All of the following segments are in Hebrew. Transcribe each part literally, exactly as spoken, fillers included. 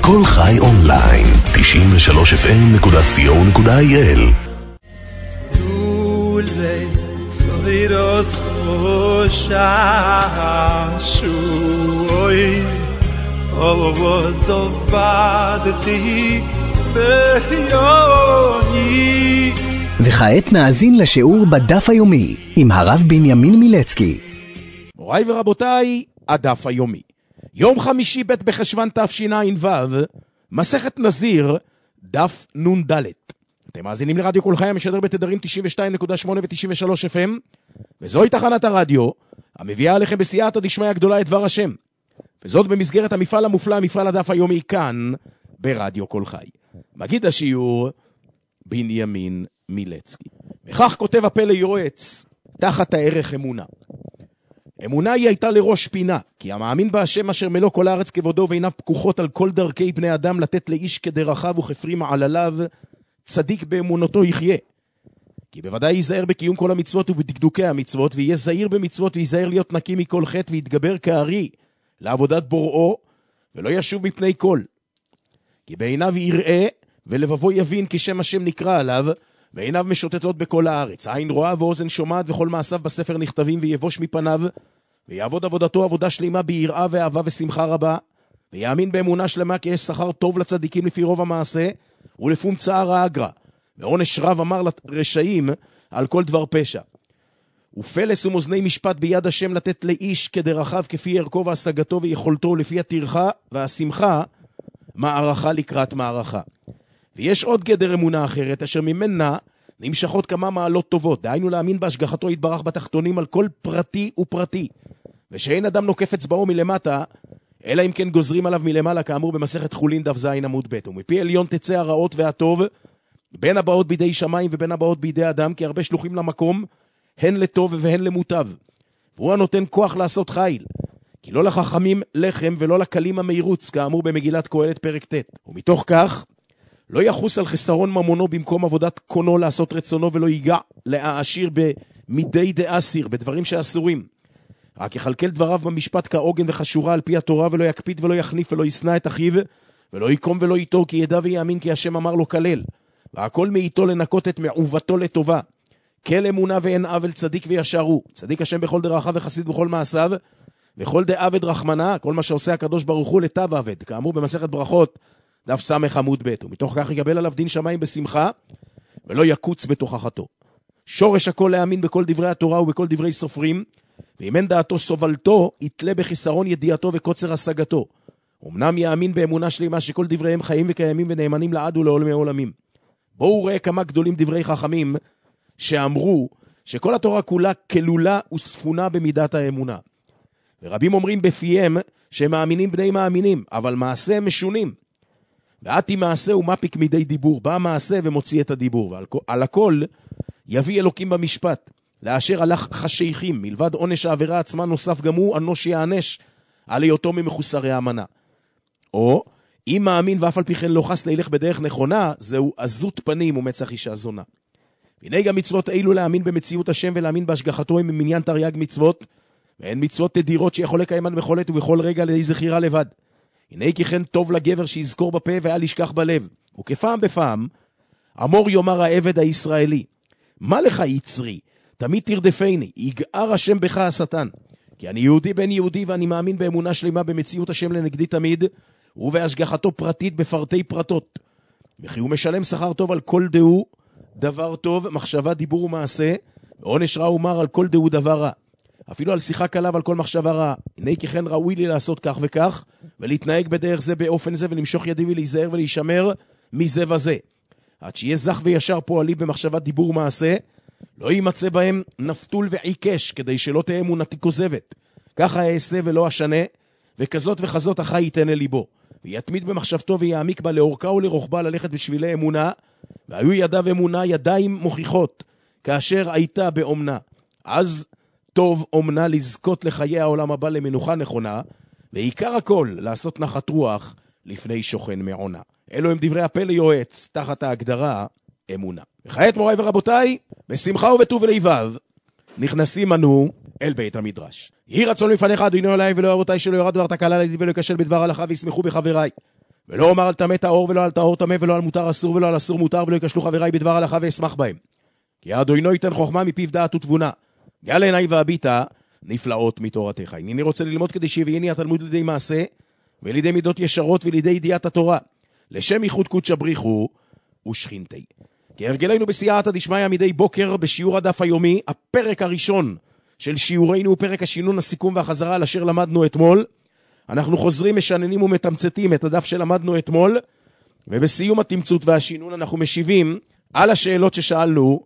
כל חי אונליין, תשעים ושלוש אף אם נקודה סי או נקודה איי אל. Lule, soiros hoshashui, ovozovadti beyoni. וכעת נאזין לשיעור בדף היומי עם הרב בנימין מילצקי. מוריי ורבותיי, הדף היומי. יום חמישי ב' בחשוון תשע"ו, מסכת נזיר, דף נ"ד. אתם מאזינים לרדיו כל חי המשדר בתדרים תשעים ושתיים נקודה שמונה ו-תשעים ושלוש אף אם, וזוהי תחנת הרדיו המביאה עליכם בסייעתא דשמיא הגדולה את דבר השם. וזאת במסגרת המפעל המופלא, מפעל הדף היומי כאן ברדיו כל חי. מגיד השיעור בנימין מילצקי. וכך כותב הפלא יועץ תחת הערך אמונה. אמונה היא הייתה לראש פינה, כי המאמין בהשם אשר מלוא כל הארץ כבודו ועיניו פקוחות על כל דרכי בני אדם, לתת לאיש כדרכיו וכפרי מעלליו, צדיק באמונתו יחיה. כי בוודאי ייזהר בקיום כל המצוות ובדקדוקי המצוות, ויהיה זהיר במצוות וייזהר להיות נקי מכל חטא, ויתגבר כארי לעבודת בוראו, ולא ישוב מפני כל. כי בעיניו יראה ולבבו יבין כשם השם נקרא עליו, ועיניו משוטטות בכל הארץ. עין רואה ואוזן שומעת, וכל מעשיו בספר נכתבים, ויבוש מפניו, ויעבוד עבודתו עבודה שלמה ביראה ואהבה ושמחה רבה, ויאמין באמונה שלמה כי יש שכר טוב לצדיקים לפי רוב המעשה, ולפום צער האגרה, ועונש רב אמר לרשעים על כל דבר פשע. ופלס ומוזני משפט ביד השם, לתת לאיש כדרכיו כפי ערכו והשגתו ויכולתו, לפי התרחה והשמחה מערכה לקראת מערכה. ויש עוד גדר אמונה אחרת, אשר ממנה נמשכות כמה מעלות טובות, דהיינו להאמין בהשגחתו יתברך בתחתונים על כל פרטי ופרטי, ושאין אדם נוקף אצבעו מלמטה, אלא אם כן גוזרים עליו מלמעלה, כאמור במסכת חולין דף ז עמוד ב'. ומפי עליון תצא הרעות והטוב, בין הבאות בידי שמיים ובין הבאות בידי אדם, כי הרבה שלוחים למקום, הן לטוב והן למוטב. והוא הנותן כוח לעשות חיל, כי לא לחכמים לחם ולא לקלים המהירוץ, כאמור במגילת קהלת פרק ט'. ומתוך כך, לא יחוס על חסרון ממונו במקום עבודת קונו לעשות רצונו, ולא ייגע להעשיר במידי דאסיר, בדברים שאסורים. רק יחלקל דבריו במשפט כעוגן וחשורה על פי התורה, ולא יקפיד ולא יחניף ולא ישנא את אחיו, ולא יקום ולא ייטור, כי ידע ויאמין כי השם אמר לו כלל. והכל מאיתו לנקות את מעובתו לטובה. כל אמונה ואין עוול, צדיק וישר הוא. צדיק השם בכל דרכיו וחסיד בכל מעשיו, וכל דעבד רחמנה, כל מה שעושה הקדוש ברוך הוא לטב עבד, כאמור במסכת ברכות דף ס' עמוד ב'. ומתוך כך יקבל עליו דין שמיים בשמחה, ולא יקוץ בתוכחתו. שורש הכל להאמין בכל דברי התורה ובכל דברי סופרים, ואם אין דעתו סובלתו, יתלה בחיסרון ידיעתו וקוצר השגתו. אמנם יאמין באמונה שלמה שכל דבריהם חיים וקיימים ונאמנים לעד ולעולמי עולמים. בואו ראה כמה גדולים דברי חכמים שאמרו שכל התורה כולה כלולה וספונה במידת האמונה. ורבים אומרים בפיהם שהם מאמינים בני מאמינים, אבל מעשה הם משונים. ועתי מעשה ומפיק מידי דיבור, בא מעשה ומוציא את הדיבור, ועל הכל יביא אלוקים במשפט. לאשר הלך חשיכים, מלבד עונש העבירה עצמה נוסף גם הוא אנוש יענש על היותו ממחוסרי האמנה. או אם מאמין ואף על פי כן לא חס לילך בדרך נכונה, זהו עזות פנים ומצח אישה זונה. הנה גם מצוות אילו להאמין במציאות השם ולהאמין בהשגחתו הם ממניין תרי"ג מצוות, והן מצוות תדירות שיכול לקיימן בכל עת ובכל רגע לידי זכירה לבד. הנה כי כן טוב לגבר שיזכור בפה ואל ישכח בלב. וכפעם בפעם אמור יאמר העבד הישראלי, מה לך יצרי? תמיד תרדפני, יגער השם בך השטן. כי אני יהודי בן יהודי, ואני מאמין באמונה שלמה במציאות השם לנגדי תמיד, ובהשגחתו פרטית בפרטי פרטות. וכי הוא משלם שכר טוב על כל דהו דבר טוב, מחשבה, דיבור ומעשה, ועונש רע ומר על כל דהו דבר רע. אפילו על שיחה קלה ועל כל מחשבה רע. הנה כי כן ראוי לי לעשות כך וכך, ולהתנהג בדרך זה באופן זה, ולמשוך ידי ולהיזהר ולהישמר מזה וזה. עד שיהיה זך וישר פועלי במחשבה, דיבור ומעשה, לא יימצא בהם נפתול ועיקש, כדי שלא תהיה אמונתי כוזבת. ככה אעשה ולא אשנה, וכזאת וכזאת החי ייתן אל ליבו. ויתמיד במחשבתו ויעמיק בה לאורכה ולרוחבה, ללכת בשבילי אמונה, והיו ידיו אמונה ידיים מוכיחות, כאשר הייתה באומנה. אז טוב אומנה לזכות לחיי העולם הבא למנוחה נכונה, ועיקר הכל לעשות נחת רוח לפני שוכן מעונה. אלו הם דברי הפלא יועץ, תחת ההגדרה אמונה. וכעת מוריי ורבותיי, בשמחה ובטוב ולבב, נכנסים אנו אל בית המדרש. יהי רצון לפניך אדוני אלוהי ולא אבותיי שלא ירד דבר תקלה לידי ולא יכשל בדבר הלכה וישמחו בחבריי. ולא אומר על טמא טהור ולא על טהור טמא ולא על מותר אסור ולא על אסור מותר ולא יקשלו חבריי בדבר הלכה ואשמח בהם. כי אדוני ייתן חוכמה מפיו דעת ותבונה. גל עיניי והביטה נפלאות מתורתך. אני רוצה ללמוד כדי שיביאני התלמוד לידי מעשה ולידי מידות ישרות ולידי ידיעת התורה. לשם ייחוד קודשא בריחו ושכינתי. כהרגלנו בסייעתא דשמיא מדי בוקר בשיעור הדף היומי, הפרק הראשון של שיעורנו הוא פרק השינון, הסיכום והחזרה על אשר למדנו אתמול. אנחנו חוזרים, משננים ומתמצתים את הדף שלמדנו אתמול, ובסיום התמצות והשינון אנחנו משיבים על השאלות ששאלנו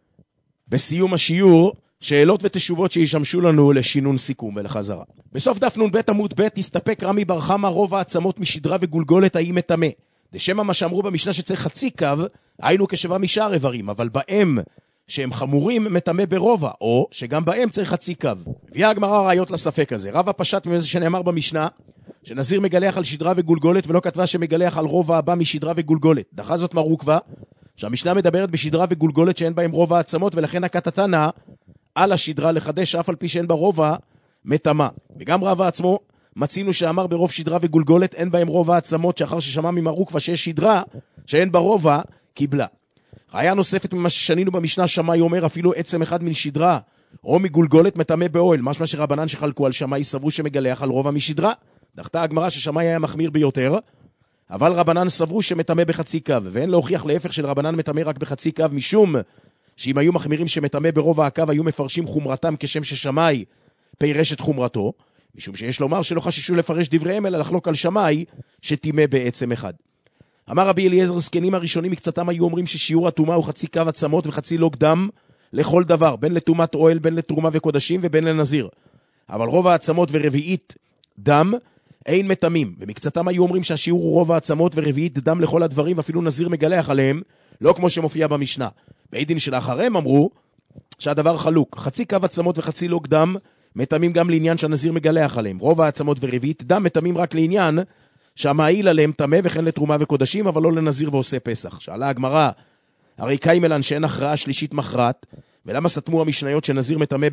בסיום השיעור, שאלות ותשובות שישמשו לנו לשינון סיכום ולחזרה. בסוף דף נ"ב עמוד ב' הסתפק רמי בר חמא רוב העצמות משדרה וגולגולת האם מטמא. דשמא מה שאמרו במשנה שצריך חצי קו, היינו כשבע משאר איברים, אבל בהם שהם חמורים מטמא ברובע, או שגם בהם צריך חצי קו. הביאה הגמרא ראיות לספק הזה. רב הפשט מזה שנאמר במשנה, שנזיר מגלח על שדרה וגולגולת, ולא כתבה שמגלח על רובע הבא משדרה וגולגולת. דחה זאת מרוקווה, שהמשנה מדברת בשדרה וגולגולת שאין בהם רובע העצמות, ולכן הקטתנה על השדרה לחדש אף על פי שאין בה רובע מטמא. וגם רב עצמו מצינו שאמר ברוב שדרה וגולגולת אין בהם רובע העצמות, שאחר ששמע ממרוקווה שיש שדרה שאין בה רובע קיבלה. ראיה נוספת ממה ששנינו במשנה, שמאי אומר אפילו עצם אחד מן שדרה או מגולגולת מטמא באוהל, משמע שרבנן שחלקו על שמאי סברו שמגלח על רובע משדרה. דחתה הגמרא ששמאי היה מחמיר ביותר, אבל רבנן סברו שמטמא בחצי קו, ואין להוכיח להפך של רבנן מטמא רק בחצי קו, משום שאם היו מחמירים שמטמא ברובע הקו היו מפרשים חומרתם כשם ששמאי פירש את חומרתו, משום שיש לומר שלא חששו לפרש דבריהם אלא לחלוק על שמאי שטימא בעצם אחד. אמר רבי אליעזר, זקנים הראשונים מקצתם היו אומרים ששיעור הטומאה הוא חצי קו עצמות וחצי לוג דם לכל דבר, בין לטומאת אוהל, בין לתרומה וקודשים ובין לנזיר. אבל רוב העצמות ורביעית דם אין מטמאים, ומקצתם היו אומרים שהשיעור הוא רוב העצמות ורביעית דם לכל הדברים, ואפילו נזיר מגלח עליהם, לא כמו שמופיע במשנה. בית דין שלאחריהם אמרו שהדבר חלוק, חצי קו עצמות וחצי לוג דם מטמאים גם לעניין שהנזיר מגלח עליהם. רוב העצמות ורביעית דם מטמאים רק לעניין שהמעיל עליהם טמא וכן לתרומה וקודשים, אבל לא לנזיר ועושה פסח. שאלה הגמרא, הרי קיימלן שאין הכרעה שלישית מכרעת, ולמה סתמו המשניות שנזיר מטמא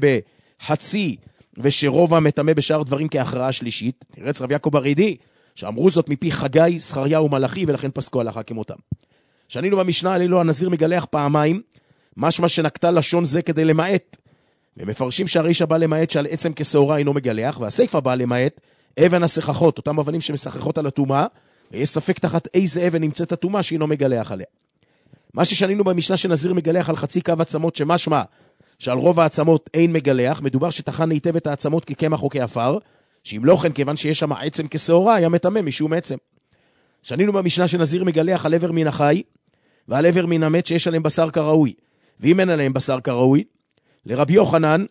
בחצי ושרובע מטמא בשאר דברים כהכרעה שלישית? תרץ רב יעקב הרידי שאמרו זאת מפי חגי, זכריה ומלאכי, ולכן פסקו הלכה כמותם. שנינו במשנה עלילו הנזיר מגלח פעמיים, משמע שנקטה לשון זה כדי למעט, ומפרשים שהרישא בא למעט שעל עצם כשעורה אינו מגלח, והסיפא בא למעט אבן הסככות, אותם אבנים שמשחכות על הטומאה, ויש ספק תחת איזה אבן נמצאת הטומאה שאינו מגלח עליה. מה ששנינו במשנה שנזיר מגלח על חצי קו עצמות, שמשמע שעל רוב העצמות אין מגלח, מדובר שטחן היטב את העצמות כקמח או כאפר, שאם לא כן, כיוון שיש שם עצם כשעורה, היה מטמא משום עצם. שנינו במשנה שנזיר מגלח על עבר מן החי, ועל עבר מן המת שיש עליהם בשר כראוי, ואם אין עליהם בשר כראוי, לרבי יוחנן,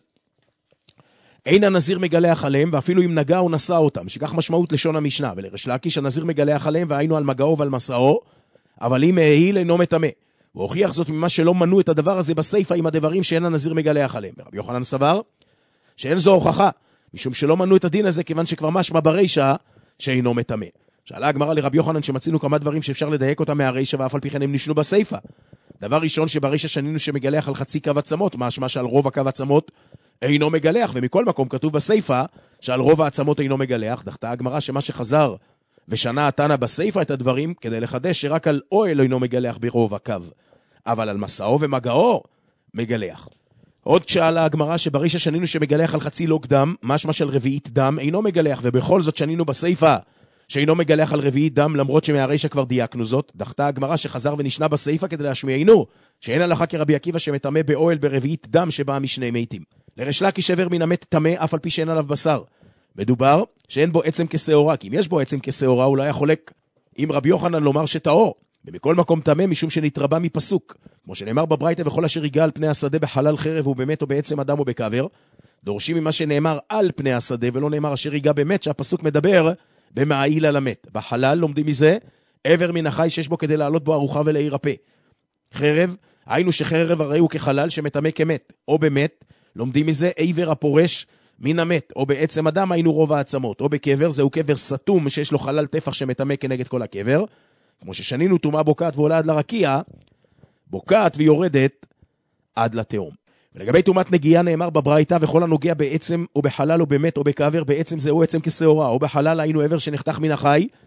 אין הנזיר מגלח עליהם, ואפילו אם נגע או נשא אותם, שכך משמעות לשון המשנה, ולריש לקיש הנזיר מגלח עליהם, והיינו על מגעו ועל מסעו, אבל אם העיל אינו מטמא. הוא הוכיח זאת ממה שלא מנו את הדבר הזה בסיפא עם הדברים שאין הנזיר מגלח עליהם. ורבי יוחנן סבר שאין זו הוכחה, משום שלא מנו את הדין הזה, כיוון שכבר משמע ברישא שאינו מטמא. שאלה הגמרא לרבי יוחנן שמצינו כמה דברים שאפשר לדייק אותם מהרישא, ואף על פי כן הם נשנו בסיפא. דבר ראשון שברישא שנינו שמגלח על חצי קו עצמות, משמע שעל רוב הקו עצמות אינו מגלח, ומכל מקום כתוב בסיפא שעל רוב העצמות אינו מגלח. דחתה הגמרא שמה שחזר ושנה התנא בסיפא את הדברים כדי לחדש שרק על אוהל אינו מגלח ברוב הקו, אבל על מסעו ומגעו מגלח. עוד שאלה הגמרא שברישא שנינו שמגלח על חצי לוג דם, משמע של רביעית דם אינו מגלח, ובכל זאת שנינו בסיפא שאינו מגלח על רביעית דם, למרות שמהרישא כבר דייקנו זאת. דחתה הגמרא שחזר ונשנה בסיפא כדי להשמיענו שאין הלכה כרבי עקיבא שמטמא באוהל ברביעית דם שבאה משני מתים. לריש לקיש עבר מן המת טמא אף על פי שאין עליו בשר. מדובר שאין בו עצם כשעורה, כי אם יש בו עצם כשעורה אולי היה חולק עם רבי יוחנן לומר שטהור, ובכל מקום טמא משום שנתרבה מפסוק, כמו שנאמר בברייתא וכל אשר ייגע על פני השדה בחלל חרב ובמת או בעצם אדם או בקבר. דורשים ממה שנאמר על פני השדה ולא נאמר אשר ייגע באמת, שהפסוק מדבר במעיל על המת. בחלל לומדים מזה עבר מן החי שיש בו כדי לעלות בו ארוחה ולעיר הפה. חרב, היינו שחרב הרי הוא כחלל שמטמא כמת, או במת לומדים מזה עבר הפורש מן המת, או בעצם אדם היינו רוב העצמות, או בקבר זהו קבר סתום שיש לו חלל טפח שמטמא כנגד כל הקבר, כמו ששנינו טומאה בוקעת ועולה עד לרקיע, בוקעת ויורדת עד לתהום. ולגבי טומאת נגיעה נאמר בברייתא וכל הנוגע בעצם או בחלל או במת או בקבר, בעצם זהו עצם כשעורה, או בחלל היינו עבר שנחתך מן החי,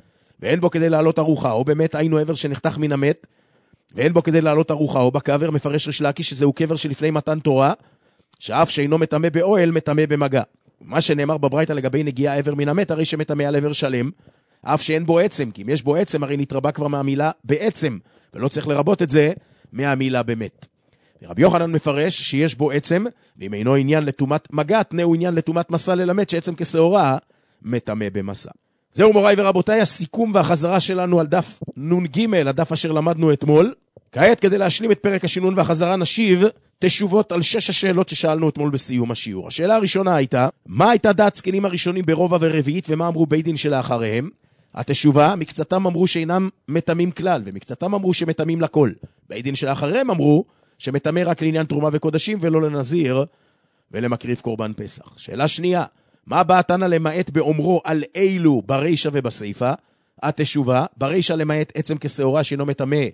ואין בו כדי לעלות ארוחה, או באמת היינו עבר שנחתך מן המת, ואין בו כדי לעלות ארוחה, או בקבר, מפרש ריש לקיש שזהו קבר שלפני מתן תורה, שאף שאינו מטמא באוהל, מטמא במגע. מה שנאמר בברייתא לגבי נגיעה עבר מן המת, הרי שמטמא על עבר שלם, אף שאין בו עצם, כי אם יש בו עצם, הרי נתרבה כבר מהמילה בעצם, ולא צריך לרבות את זה מהמילה באמת. רבי יוחנן מפרש שיש בו עצם, ואם אינו עניין לטומאת מגע, תנאו עניין לטומאת מסע ללמד, שעצם כשעורה מטמא במסע. זהו מוריי ורבותיי, הסיכום והחזרה שלנו על דף נ"ג, הדף אשר למדנו אתמול. כעת כדי להשלים את פרק השינון והחזרה נשיב תשובות על שש השאלות ששאלנו אתמול בסיום השיעור. השאלה הראשונה הייתה, מה הייתה דעת זקנים הראשונים ברובע ורביעית ומה אמרו בית דין שלאחריהם? התשובה, מקצתם אמרו שאינם מטמאים כלל ומקצתם אמרו שמטמאים לכל. בית דין שלאחריהם אמרו שמטמא רק לעניין תרומה וקודשים ולא לנזיר ולמקריב קורבן פסח. שאלה שנייה, מה בא תנא למעט באומרו על אילו ברישא ובסייפא? התשובה, ברישא למעט עצם כשעורה שאינו מטמא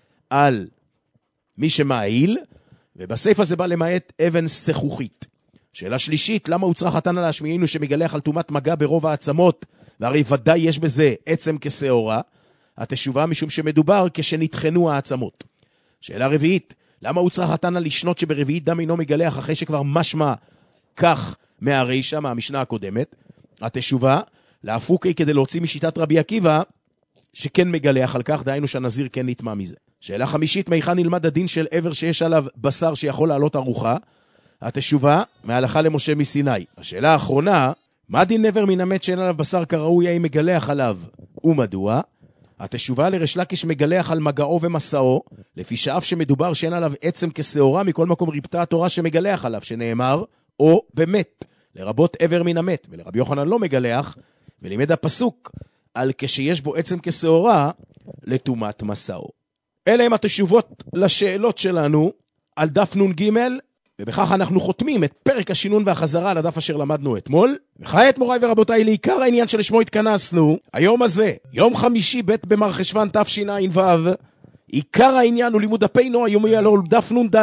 על מי שמעיל, ובסייפא זה בא למעט אבן שכוכית. שאלה שלישית, למה הוצרך תנא להשמיענו שמגלח על טומאת מגע ברוב העצמות, והרי ודאי יש בזה עצם כשעורה? התשובה, משום שמדובר כשנתחנו העצמות. שאלה רביעית, למה הוצרך תנא לשנות שברביעית דם אינו מגלח אחרי שכבר משמע כך מהרישא, מהמשנה הקודמת? התשובה, להפוקי כדי להוציא משיטת רבי עקיבא שכן מגלח על כך, דהיינו שהנזיר כן נטמא מזה. שאלה חמישית, מהיכן נלמד הדין של עבר שיש עליו בשר שיכול לעלות ארוחה? התשובה, מהלכה למשה מסיני. השאלה האחרונה, מה דין עבר מן המת שאין עליו בשר כראוי, האם מגלח עליו ומדוע? התשובה, לריש לקיש מגלח על מגעו ומסעו, לפי שאף שמדובר שאין עליו עצם כשעורה, מכל מקום ריבתה התורה שמגלח עליו, שנאמר, או באמת, לרבות עבר מן המת, ולרבי יוחנן לא מגלח, ולימד הפסוק על כשיש בו עצם כשעורה, לטומאת מסעו. אלה הם התשובות לשאלות שלנו על דף נ"ג, ובכך אנחנו חותמים את פרק השינון והחזרה על הדף אשר למדנו אתמול. וכעת מוריי ורבותיי, לעיקר העניין שלשמו התכנסנו, היום הזה, יום חמישי ב' במרחשוון תשע"ו, עיקר העניין הוא לימוד דפנו היומי על דף נ"ד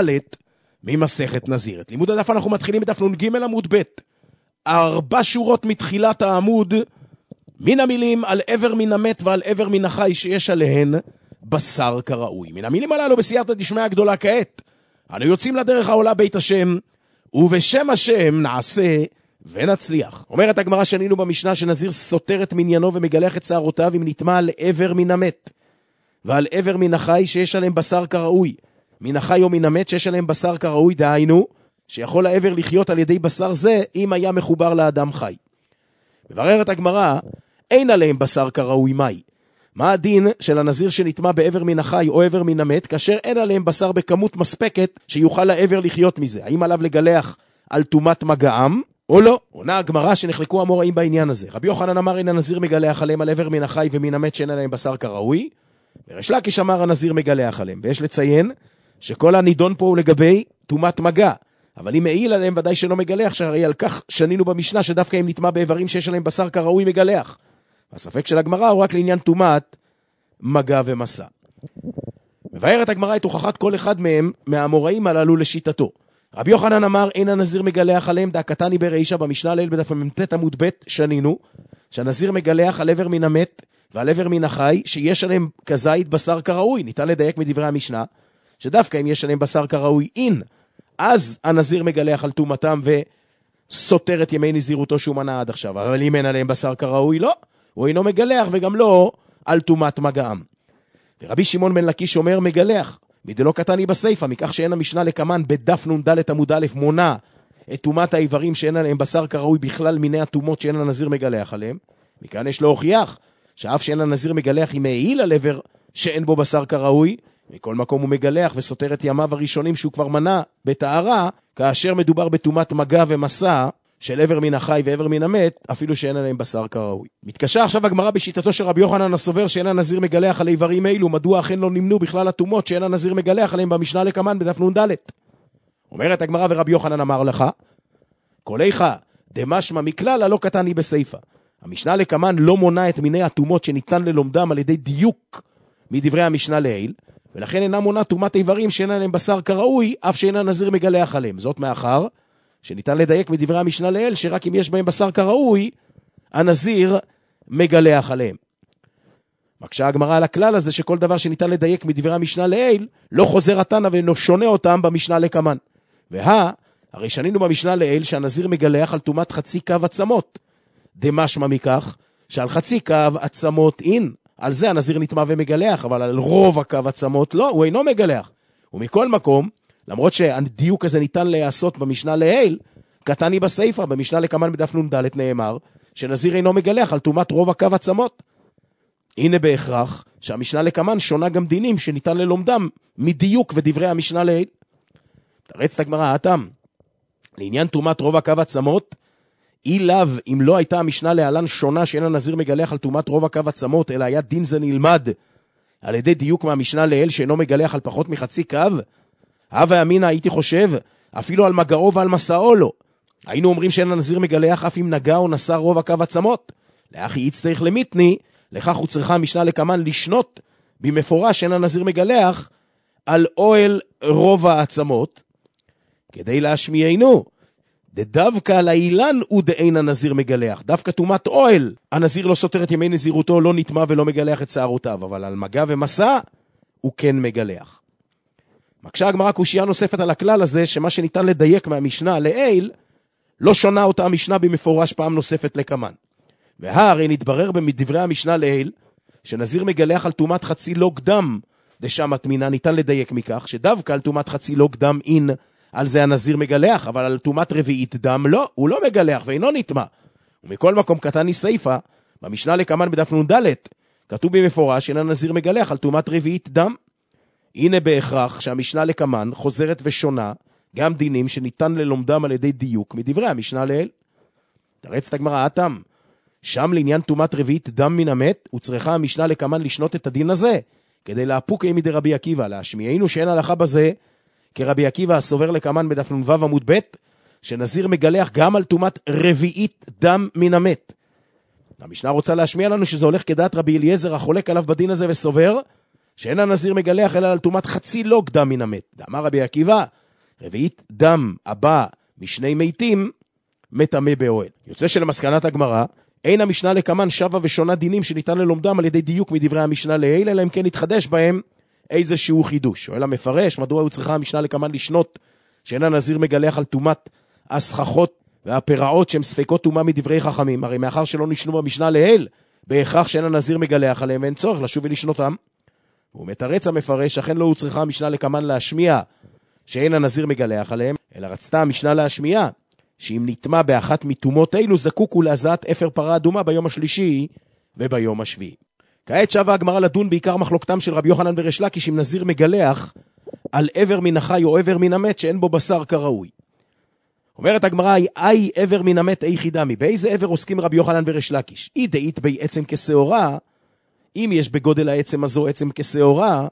ממסכת נזיר. את לימוד הדף אנחנו מתחילים בדף נ"ג עמוד ב', ארבע שורות מתחילת העמוד, מן המילים על עבר מן המת ועל עבר מן החי שיש עליהן בשר כראוי. מן המילים הללו בסייעתא דשמיא הגדולה כעת, אנו יוצאים לדרך העולה בית השם, ובשם השם נעשה ונצליח. אומרת הגמרא שנינו במשנה שנזיר סותר את מניינו ומגלח את שערותיו אם נטמא על עבר מן המת ועל עבר מן החי שיש עליהם בשר כראוי. מן החי או מן המת שיש עליהם בשר כראוי, דהיינו שיכול העבר לחיות על ידי בשר זה אם היה מחובר לאדם חי. מבררת הגמרא, אין עליהם בשר כראוי מאי. מה הדין של הנזיר שנטמא בעבר מן החי או עבר מן המת, כאשר אין עליהם בשר בכמות מספקת שיוכל העבר לחיות מזה? האם עליו לגלח על טומאת מגעם או לא? עונה הגמרא שנחלקו המוראים בעניין הזה. רבי יוחנן אמר אין הנזיר מגלח עליהם על עבר מן החי ומן המת שאין עליהם בשר כראוי, וריש לקיש אמר הנזיר מגלח עליהם. ויש לציין שכל הנידון פה הוא לגבי טומאת מגע, אבל אם מעיל עליהם ודאי שלא מגלח, שהרי על כך שנינו במשנה שדווקא אם נטמא באיברים שיש עליהם בשר כראוי מגלח. הספק של הגמרא הוא רק לעניין טומאת מגע ומסע. מבארת הגמרא את הוכחת כל אחד מהם מהאמוראים הללו לשיטתו. רבי יוחנן אמר אין הנזיר מגלח עליהם, דקתני ברישא במשנה ליל בדף מ"ט עמוד ב' שנינו שהנזיר מגלח על עבר מן המת ועל עבר מן החי שיש עליהם כזית בשר כראוי. ניתן לדייק מדברי המשנה שדווקא אם יש עליהם בשר כראוי אין, אז הנזיר מגלח על טומאתם וסותר את ימי נזירותו שהוא מנע עד עכשיו. אבל אם אין עליהם בשר כראוי, לא, הוא אינו מגלח וגם לא על טומאת מגעם. ורבי שמעון בן לקיש אומר מגלח, מדלא קטני בסייפא, מכך שאין המשנה לקמן בדף נ"ד עמוד א' מונה את טומאת האיברים שאין עליהם בשר כראוי בכלל מיני הטומאות שאין הנזיר מגלח עליהם. מכאן יש להוכיח שאף שאין הנזיר מגלח אם העיל על עבר שאין בו בשר כראוי, מכל מקום הוא מגלח וסותר את ימיו הראשונים שהוא כבר מנע בטהרה, כאשר מדובר בטומאת מגע ומסע של עבר מן החי ועבר מן המת, אפילו שאין עליהם בשר כראוי. מתקשה עכשיו הגמרא בשיטתו של רבי יוחנן הסובר שאין הנזיר מגלח על איברים אלו, מדוע אכן לא נמנו בכלל הטומאות שאין הנזיר מגלח עליהם במשנה לקמן בדף נ"ד. אומרת הגמרא ורבי יוחנן אמר לך, קוליך דמשמע מכלל הלא קטני בסייפא. המשנה לקמן לא מונה את מיני הטומאות שניתן ללומדם על ידי דיוק מדברי המשנה לעיל, ולכן אינה מונה טומאת איברים שאין עליהם בשר כראוי, אף שאין הנזיר מגלח עליהם. זאת מאחר שניתן לדייק מדברי המשנה לעיל שרק אם יש בהם בשר כראוי, הנזיר מגלח עליהם. מקשה הגמרא על הכלל הזה שכל דבר שניתן לדייק מדברי המשנה לעיל, לא חוזר התנא ואינו שונה אותם במשנה לקמן. והא, הרי שנינו במשנה לעיל שהנזיר מגלח על טומאת חצי קו עצמות. דמשמע מכך שעל חצי קו עצמות אין, על זה הנזיר נטמא ומגלח, אבל על רוב הקו עצמות לא, הוא אינו מגלח. ומכל מקום, למרות שהדיוק הזה ניתן לעשות במשנה לעיל, קטני בסייפה, במשנה לקמן בדף נ"ד נאמר, שנזיר אינו מגלח על טומאת רוב הקו עצמות. הנה בהכרח שהמשנה לקמן שונה גם דינים שניתן ללומדם מדיוק ודברי המשנה לעיל. תרץ את הגמרא, האטם, לעניין טומאת רוב הקו עצמות, אי לאו אם לא הייתה המשנה להלן שונה שאין הנזיר מגלח על טומאת רוב הקו עצמות, אלא היה דין זה נלמד על ידי דיוק מהמשנה לעיל שאינו מגלח על פחות מחצי קו, הווה אמינא הייתי חושב אפילו על מגעו ועל מסעו לא. היינו אומרים שאין הנזיר מגלח אף אם נגע או נסע רוב הקו עצמות. לאחי יצטרך למיתני, לכך הוא צריכה המשנה לקמן לשנות במפורש שאין הנזיר מגלח על אוהל רוב העצמות, כדי להשמיענו. דווקא על האילן הוא דאין הנזיר מגלח. דווקא טומאת אוהל, הנזיר לא סותר את ימי נזירותו, לא נטמא ולא מגלח את שערותיו, אבל על מגע ומסע הוא כן מגלח. מקשה הגמרא קושיה נוספת על הכלל הזה, שמה שניתן לדייק מהמשנה לעיל, לא שונה אותה המשנה במפורש פעם נוספת לקמן. והרי נתברר במדברי המשנה לעיל, שנזיר מגלח על טומאת חצי לא קדם, דשם התמינה ניתן לדייק מכך, שדווקא על טומאת חצי לא קדם אין, על זה הנזיר מגלח, אבל על טומאת רביעית דם לא, הוא לא מגלח ואינו נטמא. ומכל מקום קטני סייפה, במשנה לקמן בדף נ"ד, כתוב במפורש שאין הנזיר מגלח על טומאת רביעית דם. הנה בהכרח שהמשנה לקמן חוזרת ושונה, גם דינים שניתן ללומדם על ידי דיוק מדברי המשנה לעיל. תרץ את הגמרא, האטם, שם לעניין טומאת רביעית דם מן המת, וצריכה המשנה לקמן לשנות את הדין הזה, כדי להפוק מדי רבי עקיבא, להשמיענו שאין הלכה בזה, כרבי עקיבא הסובר לקמן בדף נ"ו עמוד ב', שנזיר מגלח גם על טומאת רביעית דם מן המת. המשנה רוצה להשמיע לנו שזה הולך כדעת רבי אליעזר החולק עליו בדין הזה וסובר, שאין הנזיר מגלח אלא על טומאת חצי לוג דם מן המת. דאמר רבי עקיבא, רביעית דם הבא משני מתים, מטמא באוהל. יוצא שלמסקנת הגמרא, אין המשנה לקמן שווה ושונה דינים שניתן ללומדם על ידי דיוק מדברי המשנה לעיל, אלא אם כן יתחדש בהם איזשהו חידוש. שואל המפרש, מדוע הוא צריכה המשנה לקמן לשנות שאין הנזיר מגלח על טומאת הסככות והפיראות שהם ספקות טומאה מדברי חכמים? הרי מאחר שלא נשנו במשנה לעיל, בהכרח שאין הנזיר מגלח עליהם, אין צורך לשוב ולשנותם. הוא מתרץ המפרש, אכן לא הוא צריכה המשנה לקמן להשמיע שאין הנזיר מגלח עליהם, אלא רצתה המשנה להשמיע שאם נטמא באחת מטומאות אלו, זקוק הוא להזעת אפר פרה אדומה ביום השלישי וביום השביעי. כעת שווה הגמרא לדון בעיקר מחלוקתם של רבי יוחנן וריש לקיש אם נזיר מגלח על עבר מן החי או עבר מן המת שאין בו בשר כראוי. אומרת הגמרא, אי עבר מן המת אי חידמי, באיזה עבר עוסקים רבי יוחנן וריש לקיש? אי דאית בי עצם כשעורה, אם יש בגודל העצם הזו עצם כשעורה,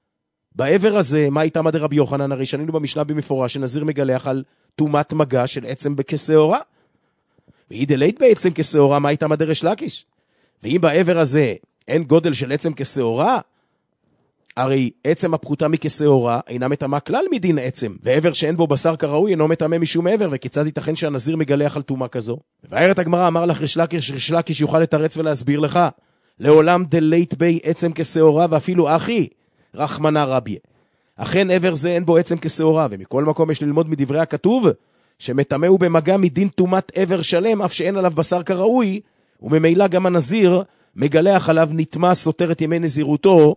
בעבר הזה, מה איתם עד רבי יוחנן? הרי שנינו במשנה במפורש שנזיר מגלח על טומאת מגע של עצם כשעורה. ואי דלית בעצם כשעורה, מה איתם עד ריש לקיש? ואם בעבר הזה אין גודל של עצם כשעורה, הרי עצם הפחותה מכשעורה אינה מטמא כלל מדין עצם, ועבר שאין בו בשר כראוי אינו מטמא משום עבר, וכיצד ייתכן שהנזיר מגלח על טומאה כזו? ובארת הגמרא אמר לך ריש לקיש, ריש לקיש יוכל לתרץ ולהסביר לך, לעולם דלית בי עצם כשעורה, ואפילו אחי רחמנה רביה. אכן עבר זה אין בו עצם כשעורה, ומכל מקום יש ללמוד מדברי הכתוב, שמטמא הוא במגע מדין טומאת עבר שלם, אף שאין עליו בשר כראוי, וממילא גם הנזיר מגלח עליו נטמא סותר את ימי נזירותו,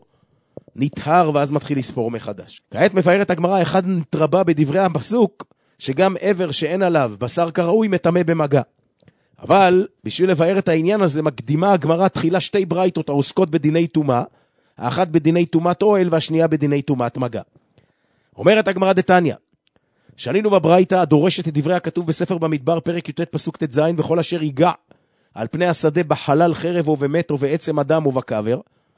נטהר ואז מתחיל לספור מחדש. כעת מפארת הגמרא, אחד נתרבה בדברי הפסוק, שגם עבר שאין עליו בשר כראוי מטמא במגע. אבל בשביל לבאר את העניין הזה, מקדימה הגמרא תחילה שתי ברייתות העוסקות בדיני טומאה, האחת בדיני טומאת אוהל והשנייה בדיני טומאת מגע. אומרת הגמרא דתניא, שנינו בברייתא הדורשת את דברי הכתוב בספר במדבר פרק י"ט פסוק ט"ז, וכל אשר ייגע על פני השדה בחלל חרב או ומת או בעצם אדם או בקבר.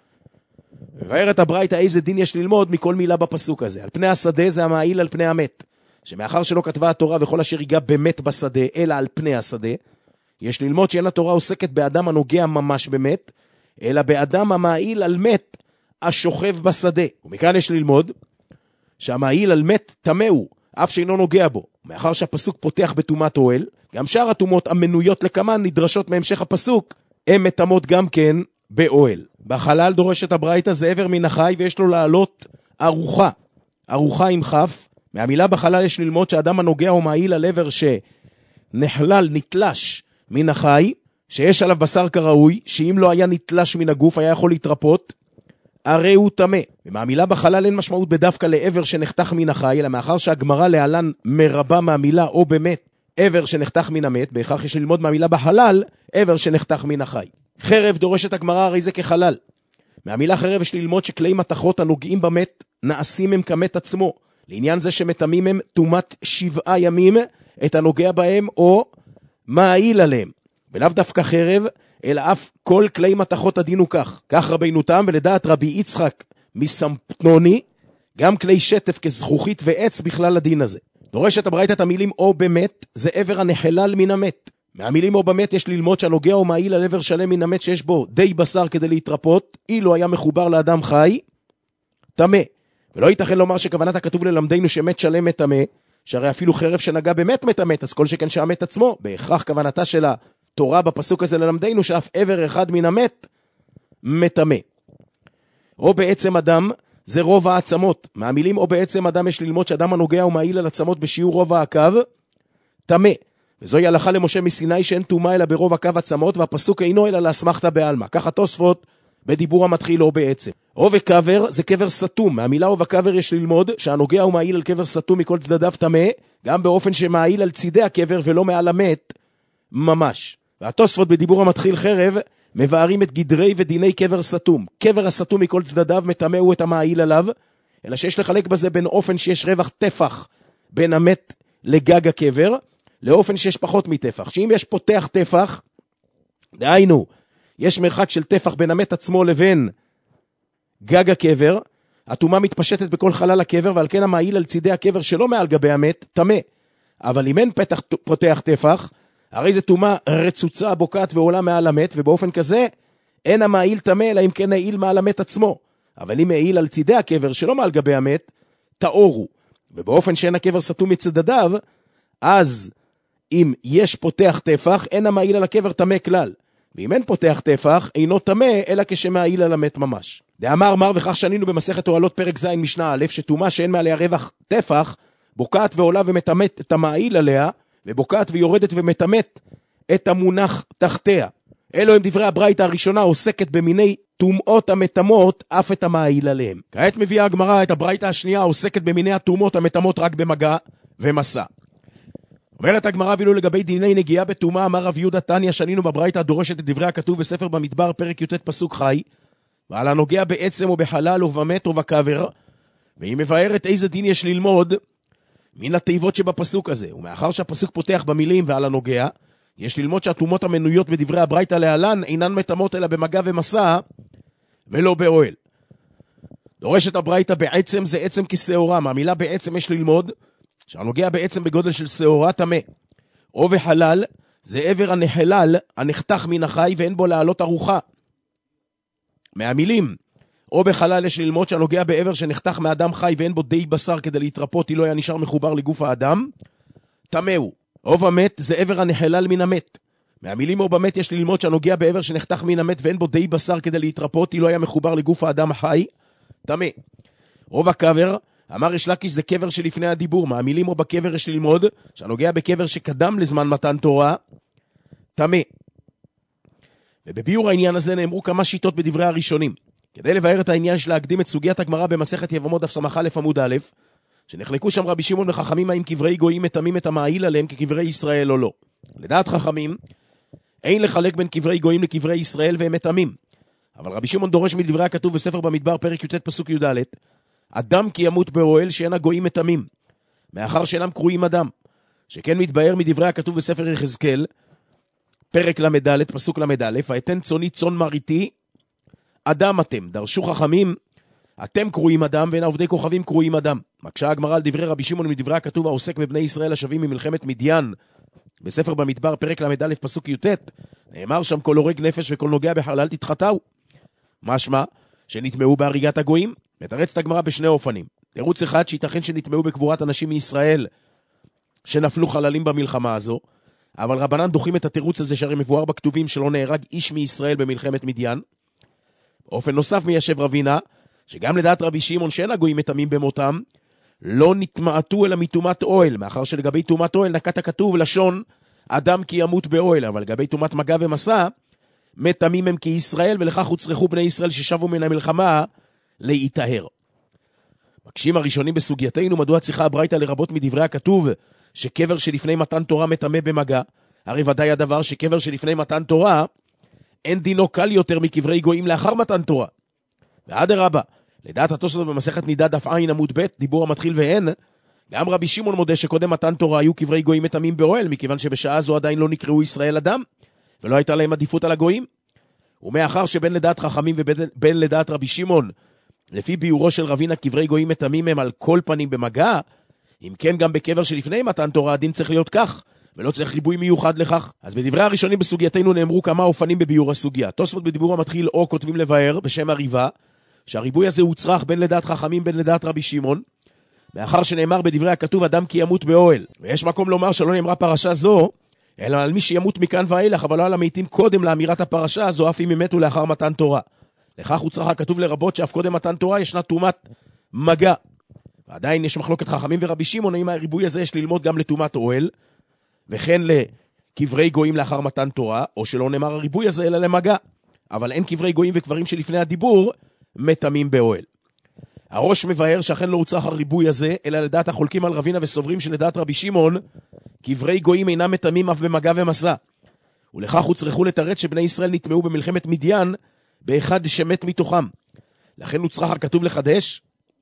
ובארת הברייתא איזה דין יש ללמוד מכל מילה בפסוק הזה. על פני השדה זה המעיל על פני המת, שמאחר שלא כתבה התורה וכל אשר ייגע באמת בשדה אלא על פני השדה, יש ללמוד שאין התורה עוסקת באדם הנוגע ממש במת, אלא באדם המעיל על מת השוכב בשדה. ומכאן יש ללמוד שהמעיל על מת טמא הוא, אף שאינו נוגע בו. מאחר שהפסוק פותח בטומאת אוהל, גם שאר הטומאות המנויות לקמן נדרשות מהמשך הפסוק, הן מטמאות גם כן באוהל. בחלל דורשת הברייתא זה עבר מן החי ויש לו לעלות ארוחה. ארוחה עם חף. מהמילה בחלל יש ללמוד שאדם הנוגע או מעיל על עבר שנחלל, נתלש מן החי, שיש עליו בשר כראוי, שאם לא היה נתלש מן הגוף היה יכול להתרפות, הרי הוא טמא. ומהמילה בחלל אין משמעות בדווקא לעבר שנחתך מן החי, אלא מאחר שהגמרא להלן מרבה מהמילה או באמת עבר שנחתך מן המת, בהכרח יש ללמוד מהמילה בחלל עבר שנחתך מן החי. חרב דורשת הגמרא הרי זה כחלל. מהמילה חרב יש ללמוד שכלי מתכות הנוגעים במת נעשים הם כמת עצמו. לעניין זה שמתמים הם תומת שבעה ימים את הנוגע בהם או מעיל עליהם. ולאו דווקא חרב, אלא אף כל כלי מתכות הדין הוא כך. כך רבינו תם, ולדעת רבי יצחק מסמפטנוני, גם כלי שטף כזכוכית ועץ בכלל הדין הזה. דורשת הברייתא את המילים או במת, זה עבר הנחלל מן המת. מהמילים או במת יש ללמוד שהנוגע או מעיל על עבר שלם מן המת שיש בו די בשר כדי להתרפות, אילו היה מחובר לאדם חי, טמא. ולא ייתכן לומר שכוונת הכתוב ללמדנו שמת שלם מטמא, שהרי אפילו חרב שנגע באמת מטמא, אז כל שכן שהמת עצמו, בהכרח כוונתה של התורה בפסוק הזה ללמדנו שאף עבר אחד מן המת מטמא. או בעצם אדם זה רוב העצמות. מהמילים או בעצם אדם יש ללמוד שאדם הנוגע ומעיל על עצמות בשיעור רוב העקב, טמא. וזוהי הלכה למשה מסיני שאין טומאה אלא ברוב הקו עצמות, והפסוק אינו אלא לאסמכתא בעלמא. ככה תוספות בדיבור המתחיל או בעצם. או וקבר זה קבר סתום. מהמילה או וקבר יש ללמוד שהנוגע ומעיל על קבר סתום מכל צדדיו טמא, גם באופן שמעיל על צידי הקבר ולא מעל המת ממש. והתוספות בדיבור המתחיל חרב מבארים את גדרי ודיני קבר סתום. קבר הסתום מכל צדדיו מטמא הוא את המעיל עליו, אלא שיש לחלק בזה בין אופן שיש רווח טפח בין המת לגג הקבר, לאופן שיש פחות מטפח. שאם יש פותח טפח, דהיינו, יש מרחק של טפח בין המת עצמו לבין גג הקבר, הטומאה מתפשטת בכל חלל הקבר, ועל כן המעיל על צידי הקבר שלא מעל גבי המת, טמא. אבל אם אין פתח, פותח טפח, הרי זה טומאה רצוצה, בוקעת ועולה מעל המת, ובאופן כזה אין המעיל טמא, אלא אם כן העיל מעל המת עצמו. אבל אם העיל על צידי הקבר שלא מעל גבי המת, טהורו. ובאופן שאין הקבר סתום מצדדיו, אז אם יש פותח טפח, אין המעיל על הקבר טמא כלל. ואם אין פותח טפח, אינו טמא, אלא כשמעיל על המת ממש. דאמר מר וכך שנינו במסכת אוהלות פרק ז' משנה א', שטומאה שאין מעליה רווח טפח, בוקעת ועולה ומטמאת את המעיל עליה, ובוקעת ויורדת ומטמאת את המונח תחתיה. אלו הם דברי הברייתא הראשונה, עוסקת במיני טומאות המטמאות, אף את המעיל עליהם. כעת מביאה הגמרא את הברייתא השנייה, עוסקת במיני הטומאות המטמאות רק במגע ומסע. אומרת הגמרא, ואילו לגבי דיני נגיעה בטומאה, אמר רב יהודה תניא, שנינו בברייתא הדורשת את דברי הכתוב בספר במדבר פרק י"ט פסוק חי, ועל הנוגע בעצם או בחלל או במת או בקבר, והיא מבארת איזה דין יש ללמוד מן התיבות שבפסוק הזה. ומאחר שהפסוק פותח במילים ועל הנוגע, יש ללמוד שהטומאות המנויות בדברי הברייתא להלן אינן מטמאות אלא במגע ומסע ולא באוהל. דורשת הברייתא בעצם זה עצם כשעורה. מהמילה בעצם יש ללמוד שהנוגע בעצם בגודל של שעורה טמא. או בחלל זה עבר הנחלל הנחתך מן החי ואין בו לעלות ארוחה. מהמילים או בחלל יש ללמוד שהנוגע בעבר שנחתך מאדם חי ואין בו די בשר כדי להתרפות, היא לא היה נשאר מחובר לגוף האדם, טמא הוא. או במת זה עבר הנחלל מן המת. מהמילים או במת יש ללמוד שהנוגע בעבר שנחתך מן המת ואין בו די בשר כדי להתרפות, היא לא היה מחובר לגוף האדם החי, טמא. או בקבר, אמר יש לקיש זה קבר שלפני הדיבור. מהמילים או בקבר יש ללמוד שהנוגע בקבר שקדם לזמן מתן תורה, טמא. ובביאור העניין הזה נאמרו כמה שיטות בדברי הראשונים. כדי לבאר את העניין של להקדים את סוגיית הגמרא במסכת יבמות דף סמך א' עמוד א', שנחלקו שם רבי שמעון וחכמים האם קברי גויים מטמאים את המעיל עליהם כקברי ישראל או לא. לדעת חכמים, אין לחלק בין קברי גויים לקברי ישראל והם מטמאים. אבל רבי שמעון דורש מדברי הכתוב בספר במדבר פרק י"ט פסוק י"ד, אדם כי ימות באוהל שאין הגויים מטמאים, מאחר שאינם קרויים אדם, שכן מתבאר מדברי הכתוב בספר יחזקאל, פרק למד פסוק למד, ואתן צוני צאן מרעיתי, אדם אתם, דרשו חכמים, אתם קרויים אדם ואין עובדי כוכבים קרויים אדם. מקשה הגמרא על דברי רבי שמעון מדברי הכתוב העוסק בבני ישראל השבים ממלחמת מדיין, בספר במדבר פרק למד פסוק י"ט, נאמר שם כל הורג נפש וכל נוגע בחלל תתחתהו. משמע שנטמעו בהריגת הגויים. מתרצת הגמרא בשני אופנים. תירוץ אחד שייתכן שנטמעו בקבורת אנשים מישראל שנפלו חללים במלחמה הזו, אבל רבנן דוחים את התירוץ הזה שהרי מבואר בכתובים שלא נהרג איש מישראל במלחמת מדיין. באופן נוסף מיישב רבינה, שגם לדעת רבי שמעון שאין הגויים מטמאים במותם, לא נטמעתו אלא מטומאת אוהל, מאחר שלגבי טומאת אוהל נקט הכתוב לשון אדם כי ימות באוהל, אבל לגבי טומאת מגע ומסע, מטמאים הם כישראל, ולכך הוצרכו בני ישראל ששבו מן המלחמה להיטהר. מקשים הראשונים בסוגייתנו, מדוע צריכה הברייתא לרבות מדברי הכתוב, שקבר שלפני מתן תורה מטמא במגע? הרי ודאי הדבר שקבר שלפני מתן תורה, אין דינו קל יותר מקברי גויים לאחר מתן תורה. ואדרבה, לדעת התוספות במסכת נידה דף עין עמוד ב', דיבור המתחיל והן, גם רבי שמעון מודה שקודם מתן תורה היו קברי גויים מטמאים באוהל, מכיוון שבשעה זו עדיין לא נקראו ישראל אדם, ולא הייתה להם עדיפות על הגויים. ומאחר שבין לדעת חכמים ובין לדעת רבי שמעון, לפי ביורו של רבינה קברי גויים מטמאים הם על כל פנים במגע, אם כן גם בקבר שלפני מתן תורה הדין צריך להיות כך, ולא צריך ריבוי מיוחד לכך. אז בדברי הראשונים בסוגייתנו נאמרו כמה אופנים בביור הסוגיה. תוספות בדיבור המתחיל או כותבים לבאר בשם הריבה, שהריבוי הזה הוצרך בין לדעת חכמים בין לדעת רבי שמעון, מאחר שנאמר בדברי הכתוב אדם כי ימות באוהל. ויש מקום לומר שלא נאמרה פרשה זו, אלא על מי שימות מכאן ואילך, אבל לא על המתים קודם לאמירת הפרשה הזו, אף אם ימתו לאחר מתן תורה. לכך הוצרך הכתוב לרבות שאף קודם מתן תורה ישנה טומאת מגע. ועדיין יש מחלוקת חכמים ורבי שמעון, האם הריבוי הזה יש ללמוד גם לטומאת אוהל, וכן לקברי גויים לאחר מתן תורה, או שלא נאמר הריבוי הזה אלא למגע. אבל אין קברי גויים וקברים שלפני הדיבור מטמאים באוהל. הראש מבאר שאכן לא הוצרך הריבוי הזה, אלא לדעת החולקים על רבינה וסוברים שלדעת רבי שמעון, קברי גויים אינם מטמאים אף במגע ומסע. ולכך הוצרכו לתרץ שבני ישראל נטמעו במלחמת מדיין, באחד שמת מתוכם. לכן הוצרך הכתוב לחדש,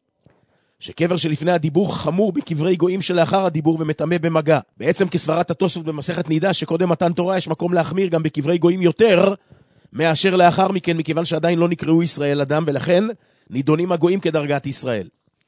שקבר שלפני הדיבור חמור בקברי גויים שלאחר הדיבור ומטמא במגע. בעצם כסברת התוספות במסכת נידה, שקודם מתן תורה יש מקום להחמיר גם בקברי גויים יותר, מאשר לאחר מכן, מכיוון שעדיין לא נקראו ישראל אדם, ולכן נידונים הגויים כדרגת ישראל.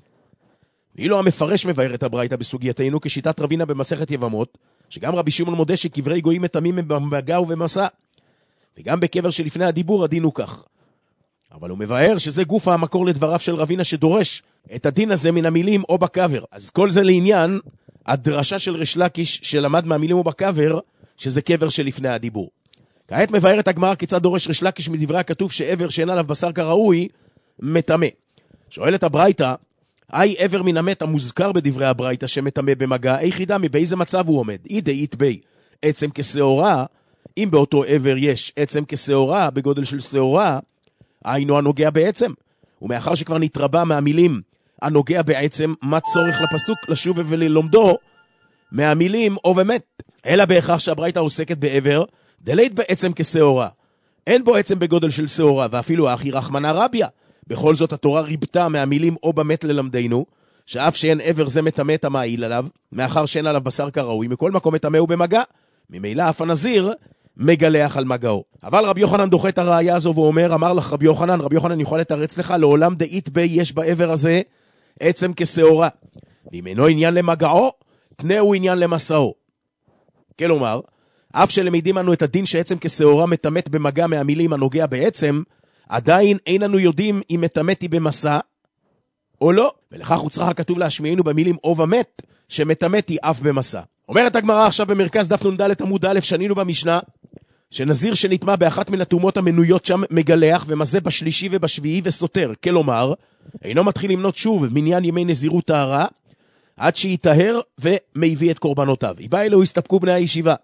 ואילו המפרש מבאר את הברייתא בסוגייתנו כשיטת רבינה במסכת יבמות, שגם רבי שמעון מודה שקברי גויים מטמאים הם במגע ובמסע, וגם בקבר שלפני הדיבור הדין הוא כך. אבל הוא מבאר שזה גוף המקור לדבריו של רבינה שדורש את הדין הזה מן המילים או בקבר. אז כל זה לעניין הדרשה של ריש לקיש שלמד מהמילים או בקבר, שזה קבר שלפני הדיבור. כעת מבאר את הגמרא כיצד דורש ריש לקיש מדברי הכתוב שעבר שאין עליו בשר כראוי מטמא. שואלת הברייתא, אי עבר מן המת המוזכר בדברי הברייתא שמטמא במגע, איך ידע מבאיזה מצב הוא עומד? אי דאית בי עצם כשעורה, אם באותו עבר יש עצם כשעורה בגודל של שעורה, היינו הנוגע בעצם. ומאחר שכבר נתרבה מהמילים הנוגע בעצם, מה צורך לפסוק לשוב וללומדו מהמילים או ומת? אלא בהכרח שהברייתא עוסקת בעבר דלית בעצם כשעורה. אין בו עצם בגודל של שעורה, ואפילו אחי רחמנא רביה. בכל זאת התורה ריבתה מהמילים או במת ללמדנו, שאף שאין עבר זה מטמא את המעיל עליו, מאחר שאין עליו בשר כראוי, מכל מקום מטמא הוא במגע. ממילא אף הנזיר מגלח על מגעו. אבל רבי יוחנן דוחה את הראיה הזו ואומר, אמר לך רבי יוחנן, רבי יוחנן יוכל לתרץ לך, לעולם דאית בי יש בעבר הזה עצם כשעורה. ואם אינו עניין למגעו, תנאו עניין למסעו. כלומר, אף שלמידים לנו את הדין שעצם כשעורה מטמאת במגע מהמילים הנוגע בעצם, עדיין אין לנו יודעים אם מטמאתי במסע או לא. ולכך הוצרך הכתוב להשמיענו במילים או ומת, שמטמאתי אף במסע. אומרת הגמרא עכשיו במרכז דף נ"ד עמוד א', שנינו במשנה, שנזיר שנטמא באחת מן הטומאות המנויות שם מגלח ומזה בשלישי ובשביעי וסותר. כלומר, אינו מתחיל למנות שוב מניין ימי נזירות טהרה, עד שיטהר ומביא את קורבנותיו. איבא אלו הסתפקו בני הישיבה.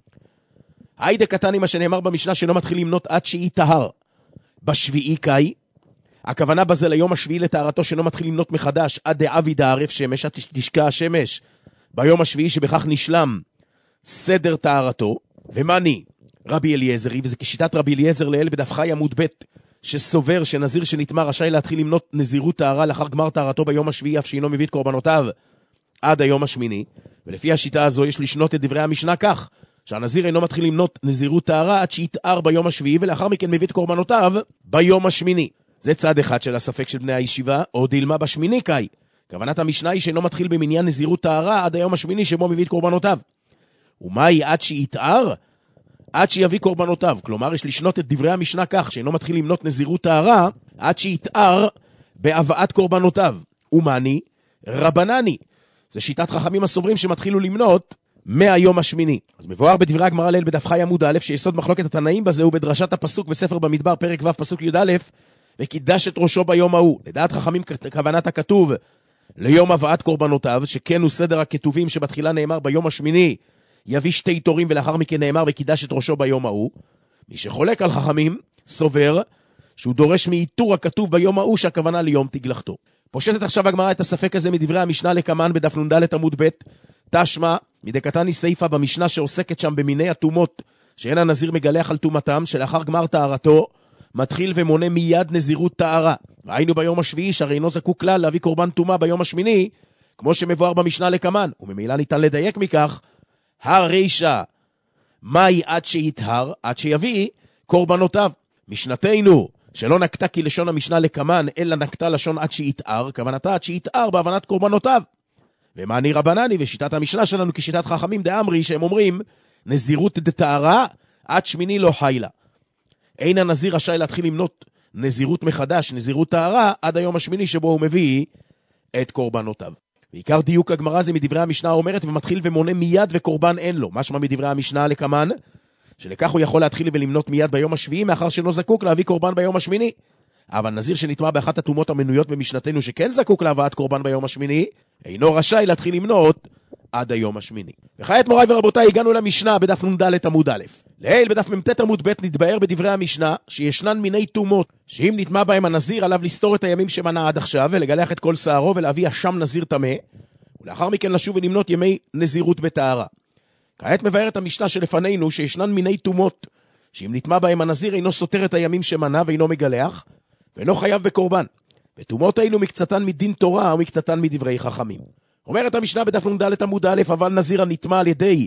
היידה קטני מה שנאמר במשנה שאינו מתחיל למנות עד שיטהר. בשביעי קאי, הכוונה בזה ליום השביעי לטהרתו שאינו מתחיל למנות מחדש עד דאבי דערף שמש, עד תשקע השמש ביום השביעי שבכך נשלם סדר טהרתו. ומני רבי אליעזרי, וזה כשיטת רבי אליעזר לאל בדף חי עמוד ב', שסובר שנזיר שנטמא רשאי להתחיל למנות נזירות טהרה לאחר גמר טהרתו ביום השביעי אף שאינו מביא את קורבנותיו עד היום השמיני. ולפי השיטה הזו יש לשנות את דברי המשנה כך, שהנזיר אינו מתחיל למנות נזירות טהרה עד שיתאר ביום השביעי, ולאחר מכן מביא את קורבנותיו ביום השמיני. זה צד אחד של הספק של בני הישיבה, או דילמה בשמיני קאי. כוונת המשנה היא שאינו מתחיל במניין נזירות טהרה עד היום השמיני שבו מביא את קורבנותיו. ומהי עד שיתאר? עד שיביא קורבנותיו. כלומר, יש לשנות את דברי המשנה כך, שאינו מתחיל למנות נזירות טהרה עד שיתאר בהבאת קורבנותיו. ומני רבנני. זה שיטת חכמים הסוברים שמתחילו למנות מהיום השמיני. אז מבואר בדברי הגמרא ליל בדף חי עמוד א', שיסוד מחלוקת התנאים בזה הוא בדרשת הפסוק בספר במדבר פרק ו' פסוק י' א', וקידש את ראשו ביום ההוא. לדעת חכמים כוונת הכתוב ליום הבאת קורבנותיו, שכן הוא סדר הכתובים שבתחילה נאמר ביום השמיני יביא שתי תורים, ולאחר מכן נאמר וקידש את ראשו ביום ההוא. מי שחולק על חכמים סובר שהוא דורש מאיתור הכתוב ביום ההוא שהכוונה ליום תגלחתו. פושטת עכשיו הגמרא את הספק הזה מדברי המשנה לקמן בדף נ"ד עמוד ב', תשמע מדקתני סייפה במשנה שעוסקת שם במיני התומות שאין הנזיר מגלח על תומתם, שלאחר גמר טהרתו מתחיל ומונה מיד נזירות טהרה. ראינו ביום השביעי שהרי אינו זקוק כלל להביא קורבן תומה ביום השמיני, כמו שמבואר במשנה לקמן, וממילא ניתן לדייק מכך, הרישה מהי עד שיתהר, עד שיביא קורבנותיו. משנתנו שלא נקטה כי לשון המשנה לקמן, אלא נקטה לשון עד שיתהר, כוונתה עד שיתהר בהבנת קורבנותיו. ומעני רבנני ושיטת המשנה שלנו כשיטת חכמים דאמרי, שהם אומרים נזירות דטהרה עד שמיני לא חיילה. אין הנזיר רשאי להתחיל למנות נזירות מחדש, נזירות טהרה, עד היום השמיני שבו הוא מביא את קורבנותיו. ועיקר דיוק הגמרא זה מדברי המשנה אומרת ומתחיל ומונה מיד וקורבן אין לו. משמע מדברי המשנה לקמן, שלכך הוא יכול להתחיל ולמנות מיד ביום השביעי, מאחר שלא זקוק להביא קורבן ביום השמיני. אבל נזיר שנטמע באחת התומות המנויות במשנתנו שכן זקוק להבאת קורבן ביום השמיני, אינו רשאי להתחיל למנות עד היום השמיני. וכעת מוריי ורבותיי, הגענו למשנה בדף נ"ד עמוד א'. לעיל בדף מ"ט עמוד ב' נתבאר בדברי המשנה שישנן מיני תומות שאם נטמע בהם הנזיר עליו לסתור את הימים שמנה עד עכשיו ולגלח את כל שערו ולהביא אשם נזיר טמא, ולאחר מכן לשוב ולמנות ימי נזירות בטהרה. כעת מבארת המשנה שלפנינו שישנן מיני תומות שאם נטמע בהם הנזיר אינו סותר את הימים שמנה ואינו מגלח ואינו חייב בקורבן, ותומות האלו מקצתן מדין תורה ומקצתן מדברי חכמים. אומרת המשנה בדף נ"ד עמוד א', אבל נזיר הנטמע על ידי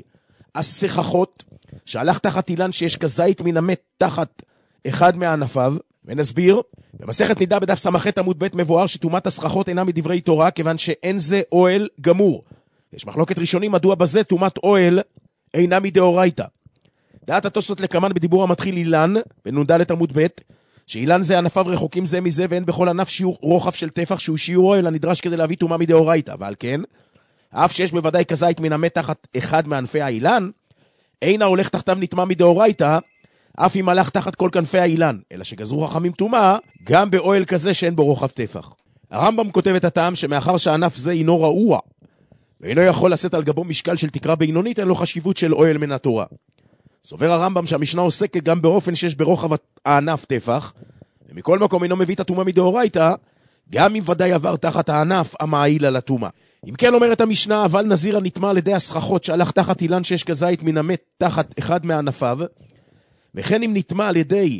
הסככות שהלך תחת אילן שיש כזית מן המת תחת אחד מענפיו, ונסביר במסכת נידה בדף ס"ח עמוד ב' מבואר שתומת הסככות אינה מדברי תורה, כיוון שאין זה אוהל גמור. יש מחלוקת ראשונים מדוע בזה תומת אוהל אינה מדאורייתא. דעת התוספות לקמן בדיבור המתחיל אילן בנ"ד עמוד ב', שאילן זה ענפיו רחוקים זה מזה ואין בכל ענף שיעור רוחב של טפח שהוא שיעור אוהל הנדרש כדי להביא תומה מדאורייתא, ועל כן אף שיש בוודאי כזית מן המת תחת אחד מענפי האילן, אין ההולך תחתיו נטמע מדאורייתא, אף אם הלך תחת כל כנפי האילן, אלא שגזרו חכמים תומה גם באוהל כזה שאין בו רוחב טפח. הרמב"ם כותב את הטעם שמאחר שהענף זה אינו רעוע ואינו יכול לשאת על גבו משקל של תקרה בינונית, אין לו חשיבות של אוהל מן התורה. סובר הרמב"ם שהמשנה עוסקת גם באופן שיש ברוחב הענף טפח, ומכל מקום אינו מביא את התומה מדאורייתא, גם אם ודאי עבר תחת הענף המעיל על התומה. אם כן אומרת המשנה, אבל נזיר הנטמע על ידי הסככות שהלך תחת אילן שיש כזית מן המת תחת אחד מענפיו, וכן אם נטמע על ידי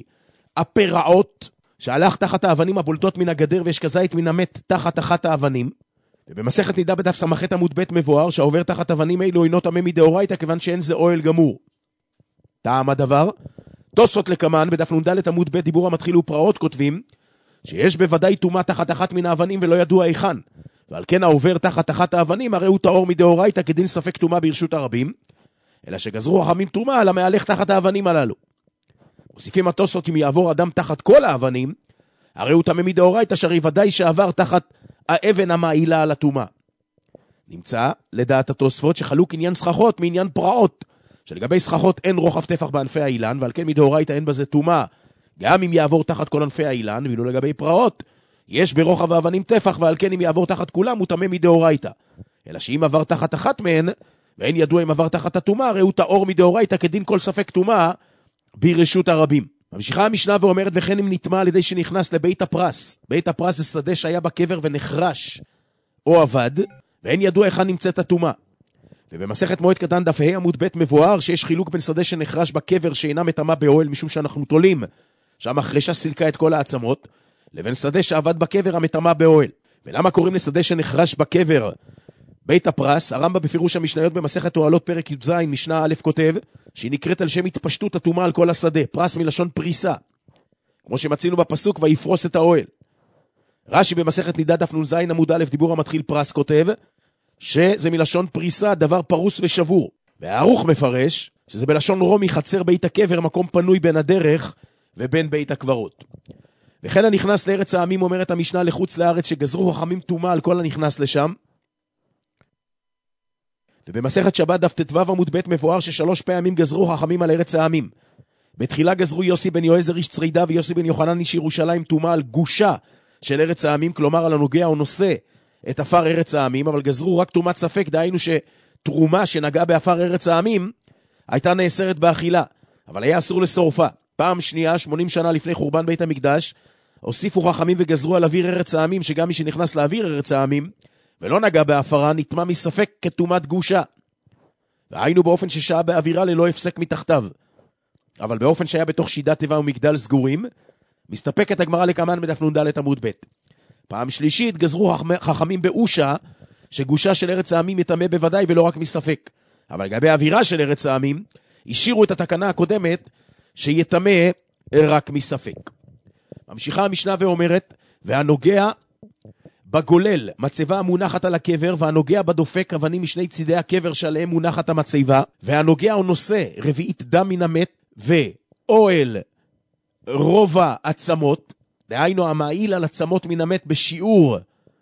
הפרעות שהלך תחת האבנים הבולטות מן הגדר ויש כזית מן המת תחת אחת האבנים, ובמסכת נידה בדף ס"ח עמוד ב' מבואר שהעובר תחת אבנים אלו אינו טמא מדאורייתא, כיוון שאין זה אוהל גמור. טעם הדבר, תוספות לקמן בדף נ"ד עמוד ב' דיבור המתחיל ופרעות כותבים שיש בוודאי תומה תחת אחת מן האבנים ולא ידוע היכן, ועל כן העובר תחת אחת האבנים הרי הוא טהור מדאורייתא כדין ספק תומה ברשות הרבים, אלא שגזרו חכמים תומה על המהלך תחת האבנים הללו. מוסיפים התוספות, אם יעבור אדם תחת כל האבנים הרי הוא טמא מדאורייתא, שהרי ודאי שעבר תחת האבן המעילה על התומה. נמצא לדעת התוספות שחלוק עניין סככות מעניין פרעות, שלגבי סככות אין רוחב טפח בענפי האילן, ועל כן מדאורייתא אין בזה תומה גם אם יעבור תחת כל ענפי האילן, ואילו לגבי פרעות יש ברוחב האבנים טפח, ועל כן אם יעבור תחת כולם הוא טמא מדאורייתא, אלא שאם עבר תחת אחת מהן ואין ידוע אם עבר תחת התומה הרי הוא טהור מדאורייתא כדין כל ספק תומה ברשות הרבים. ממשיכה המשנה ואומרת וכן אם נטמע על ידי שנכנס לבית הפרס. בית הפרס זה שדה שהיה בקבר ונחרש או עבד ואין ידוע היכן נמצאת התומה. ובמסכת מועד קטן דף ה' עמוד ב' מבואר שיש חילוק בין שדה שנחרש בקבר שאינה מטמאה באוהל משום שאנחנו תולים שהמחרשה סילקה את כל העצמות, לבין שדה שעבד בקבר המטמאה באוהל. ולמה קוראים לשדה שנחרש בקבר בית הפרס? הרמב"ם בפירוש המשניות במסכת תועלות פרק י"ז משנה א' כותב שהיא נקראת על שם התפשטות התומה על כל השדה, פרס מלשון פריסה, כמו שמצינו בפסוק ויפרוס את האוהל. רש"י במסכת נידה דף נ"ז עמוד א' דיבור המתחיל פרס כותב שזה מלשון פריסה, דבר פרוס ושבור. והערוך מפרש שזה בלשון רומי חצר בית הקבר, מקום פנוי בין הדרך ובין בית הקברות. וכן הנכנס לארץ העמים אומרת המשנה לחוץ לארץ שגזרו חכמים תומה על כל הנכנס לשם. ובמסכת שבת דף ט"ו עמוד ב' מבואר ששלוש פעמים גזרו חכמים על ארץ העמים, בתחילה גזרו יוסי בן יועזר איש צרידה ויוסי בן יוחנן איש ירושלים תומה על גושה של ארץ העמים, כלומר על הנוגע או נושא את אפר ארץ העמים, אבל גזרו רק תומת ספק, דהיינו שתרומה שנגעה באפר ארץ העמים הייתה נאסרת באכילה, אבל היה אסור לשורפה. פעם שנייה, שמונים שנה לפני חורבן בית המקדש, הוסיפו חכמים וגזרו על אוויר ארץ העמים, שגם מי שנכנס לאוויר ארץ העמים ולא נגע באפרה נטמע מספק כתומת גושה, והיינו באופן ששעה באווירה ללא הפסק מתחתיו, אבל באופן שהיה בתוך שידת טבע ומגדל סגורים, מסתפקת הגמרא לקמן בדף נ"ד עמוד ב'. פעם שלישית גזרו חכמים באושה שגושה של ארץ העמים יטמא בוודאי ולא רק מספק, אבל לגבי האווירה של ארץ העמים השאירו את התקנה הקודמת שיטמא רק מספק. ממשיכה המשנה ואומרת, והנוגע בגולל מצבה מונחת על הקבר, והנוגע בדופק אבנים משני צידי הקבר שעליהם מונחת המצבה, והנוגע או נושא רביעית דם מן המת ואוהל רובע עצמות, דהיינו המעיל על עצמות מן המת בשיעור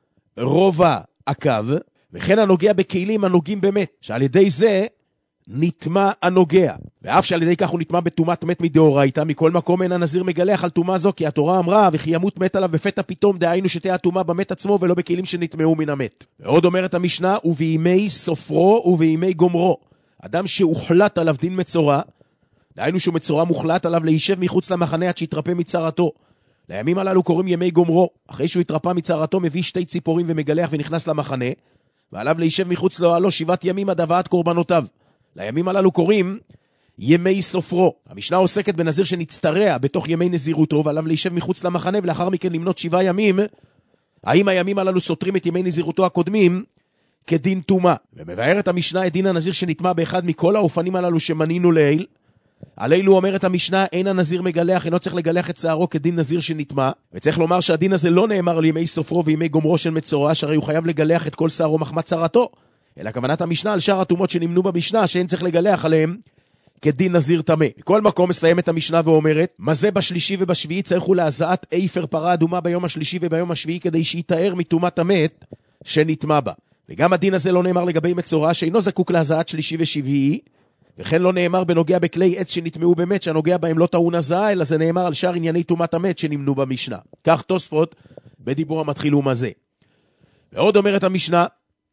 רובע עקב, וכן הנוגע בכלים הנוגעים במת, שעל ידי זה נטמע הנוגע, ואף שעל ידי כך הוא נטמע בתומת מת מדאורייתא. מכל מקום אין הנזיר מגלח על תומה זו, כי התורה אמרה וכי ימות מת עליו בפתע פתאום, דהיינו שתהיה התומה במת עצמו ולא בכלים שנטמעו מן המת. ועוד אומרת המשנה, ובימי סופרו ובימי גומרו, אדם שהוחלט עליו דין מצורע, דהיינו שהוא מצורע מוחלט עליו להישב מחוץ למחנה עד שיתרפא מצרתו. לימים הללו קוראים ימי גומרו. אחרי שהוא התרפא מצרתו מביא שתי ציפורים ומגלח ונכנס למחנה, ועליו להישב מחוץ לאוהלו שבעת ימים עד הבאת קורבנותיו. לימים הללו קוראים ימי סופרו. המשנה עוסקת בנזיר שנצטרע בתוך ימי נזירותו, ועליו להישב מחוץ למחנה ולאחר מכן למנות שבעה ימים. האם הימים הללו סותרים את ימי נזירותו הקודמים כדין תומה? ומבארת המשנה את דין הנזיר שנטמע באחד מכל האופנים הללו שמנינו לעיל. על אילו אומרת המשנה, אין הנזיר מגלח, אינו צריך לגלח את שערו כדין נזיר שנטמע, וצריך לומר שהדין הזה לא נאמר על ימי סופרו וימי גומרו של מצורע, שהרי הוא חייב לגלח את כל שערו מחמת צרתו, אלא כוונת המשנה על שאר התומות שנמנו במשנה שאין צריך לגלח עליהם כדין נזיר טמא. בכל מקום מסיימת המשנה ואומרת, מה זה בשלישי ובשביעי צריכו להזעת איפר פרה אדומה ביום השלישי וביום השביעי, כדי שיתאר מתומת המת שנטמע בה. וגם הדין הזה לא נאמר לגבי מצורע שאינו זקוק להזעת שלישי ושביעי, וכן לא נאמר בנוגע בכלי עץ שנטמעו במת שהנוגע בהם לא טעון הזעה, אלא זה נאמר על שאר ענייני תומת המת שנמנו במשנה. כך תוספות בדיבור המתחיל ומזה. ועוד אומרת המשנה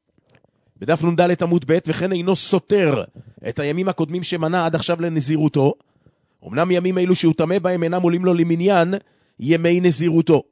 בדף נ"ד עמוד ב', וכן אינו סותר את הימים הקודמים שמנה עד עכשיו לנזירותו, אמנם ימים אלו שהוא טמא בהם אינם עולים לו למניין ימי נזירותו.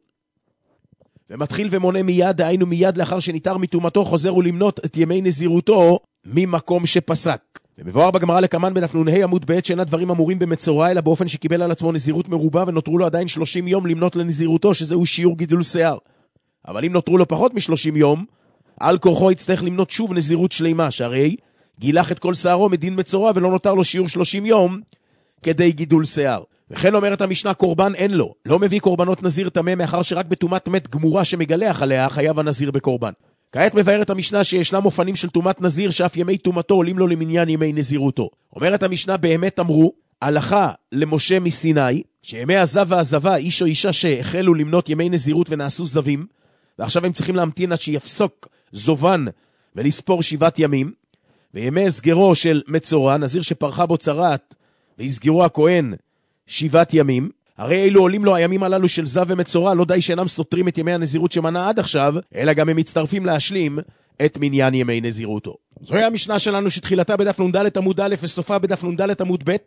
ומתחיל ומונה מיד, דהיינו מיד לאחר שניתר מתומתו, חוזר ולמנות את ימי נזירותו ממקום שפסק. ומבואר בגמרא לקמן בדף נ"ה עמוד ב' שאין הדברים אמורים במצורע, אלא באופן שקיבל על עצמו נזירות מרובה, ונותרו לו עדיין שלושים יום למנות לנזירותו, שזהו שיעור גידול שיער. אבל אם נותרו לו פחות מ-שלושים יום, על כורחו יצטרך למנות שוב נזירות שלימה, שהרי גילח את כל שערו מדין מצורע ולא נותר לו שיעור שלושים יום כדי גידול שיער. וכן אומרת המשנה, קורבן אין לו, לא מביא קורבנות נזיר טמא, מאחר שרק בתומת מת גמורה שמגלח עליה חייב הנזיר בקורבן. כעת מבארת המשנה שישנם אופנים של תומת נזיר שאף ימי תומתו עולים לו למניין ימי נזירותו. אומרת המשנה, באמת אמרו הלכה למשה מסיני, שימי הזב והזבה, איש או אישה שהחלו למנות ימי נזירות ונעשו זבים, ועכשיו הם צריכים להמתין עד שיפסוק זובן ולספור שבעת ימים, וימי הסגרו של מצורע, נזיר שפרחה בו צרת והסגרו הכהן שבעת ימים, הרי אלו עולים לו הימים הללו של זב ומצורע, לא די שאינם סותרים את ימי הנזירות שמנה עד עכשיו, אלא גם הם מצטרפים להשלים את מניין ימי נזירותו. זוהי המשנה שלנו שתחילתה בדף נ"ד עמוד א' וסופה בדף נ"ד עמוד ב',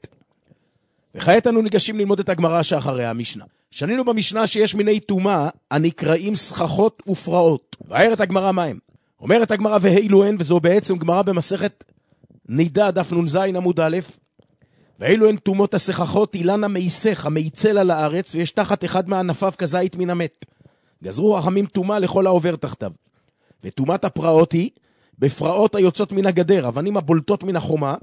וכעת אנו ניגשים ללמוד את הגמרא שאחריה המשנה. שנינו במשנה שיש מיני תומה הנקראים סככות ופרעות. ואומרת הגמרא מהם? אומרת הגמרא ואילו הן, וזו בעצם גמרא במסכת נידה דף נ"ז עמוד א', ואילו הן תומות הסככות, אילנה מייסך המייצל על הארץ, ויש תחת אחד מענפיו כזית מן המת. גזרו חכמים תומה לכל העובר תחתיו. ותומת הפרעות היא בפרעות היוצאות מן הגדר, אבנים הבולטות מן החומה,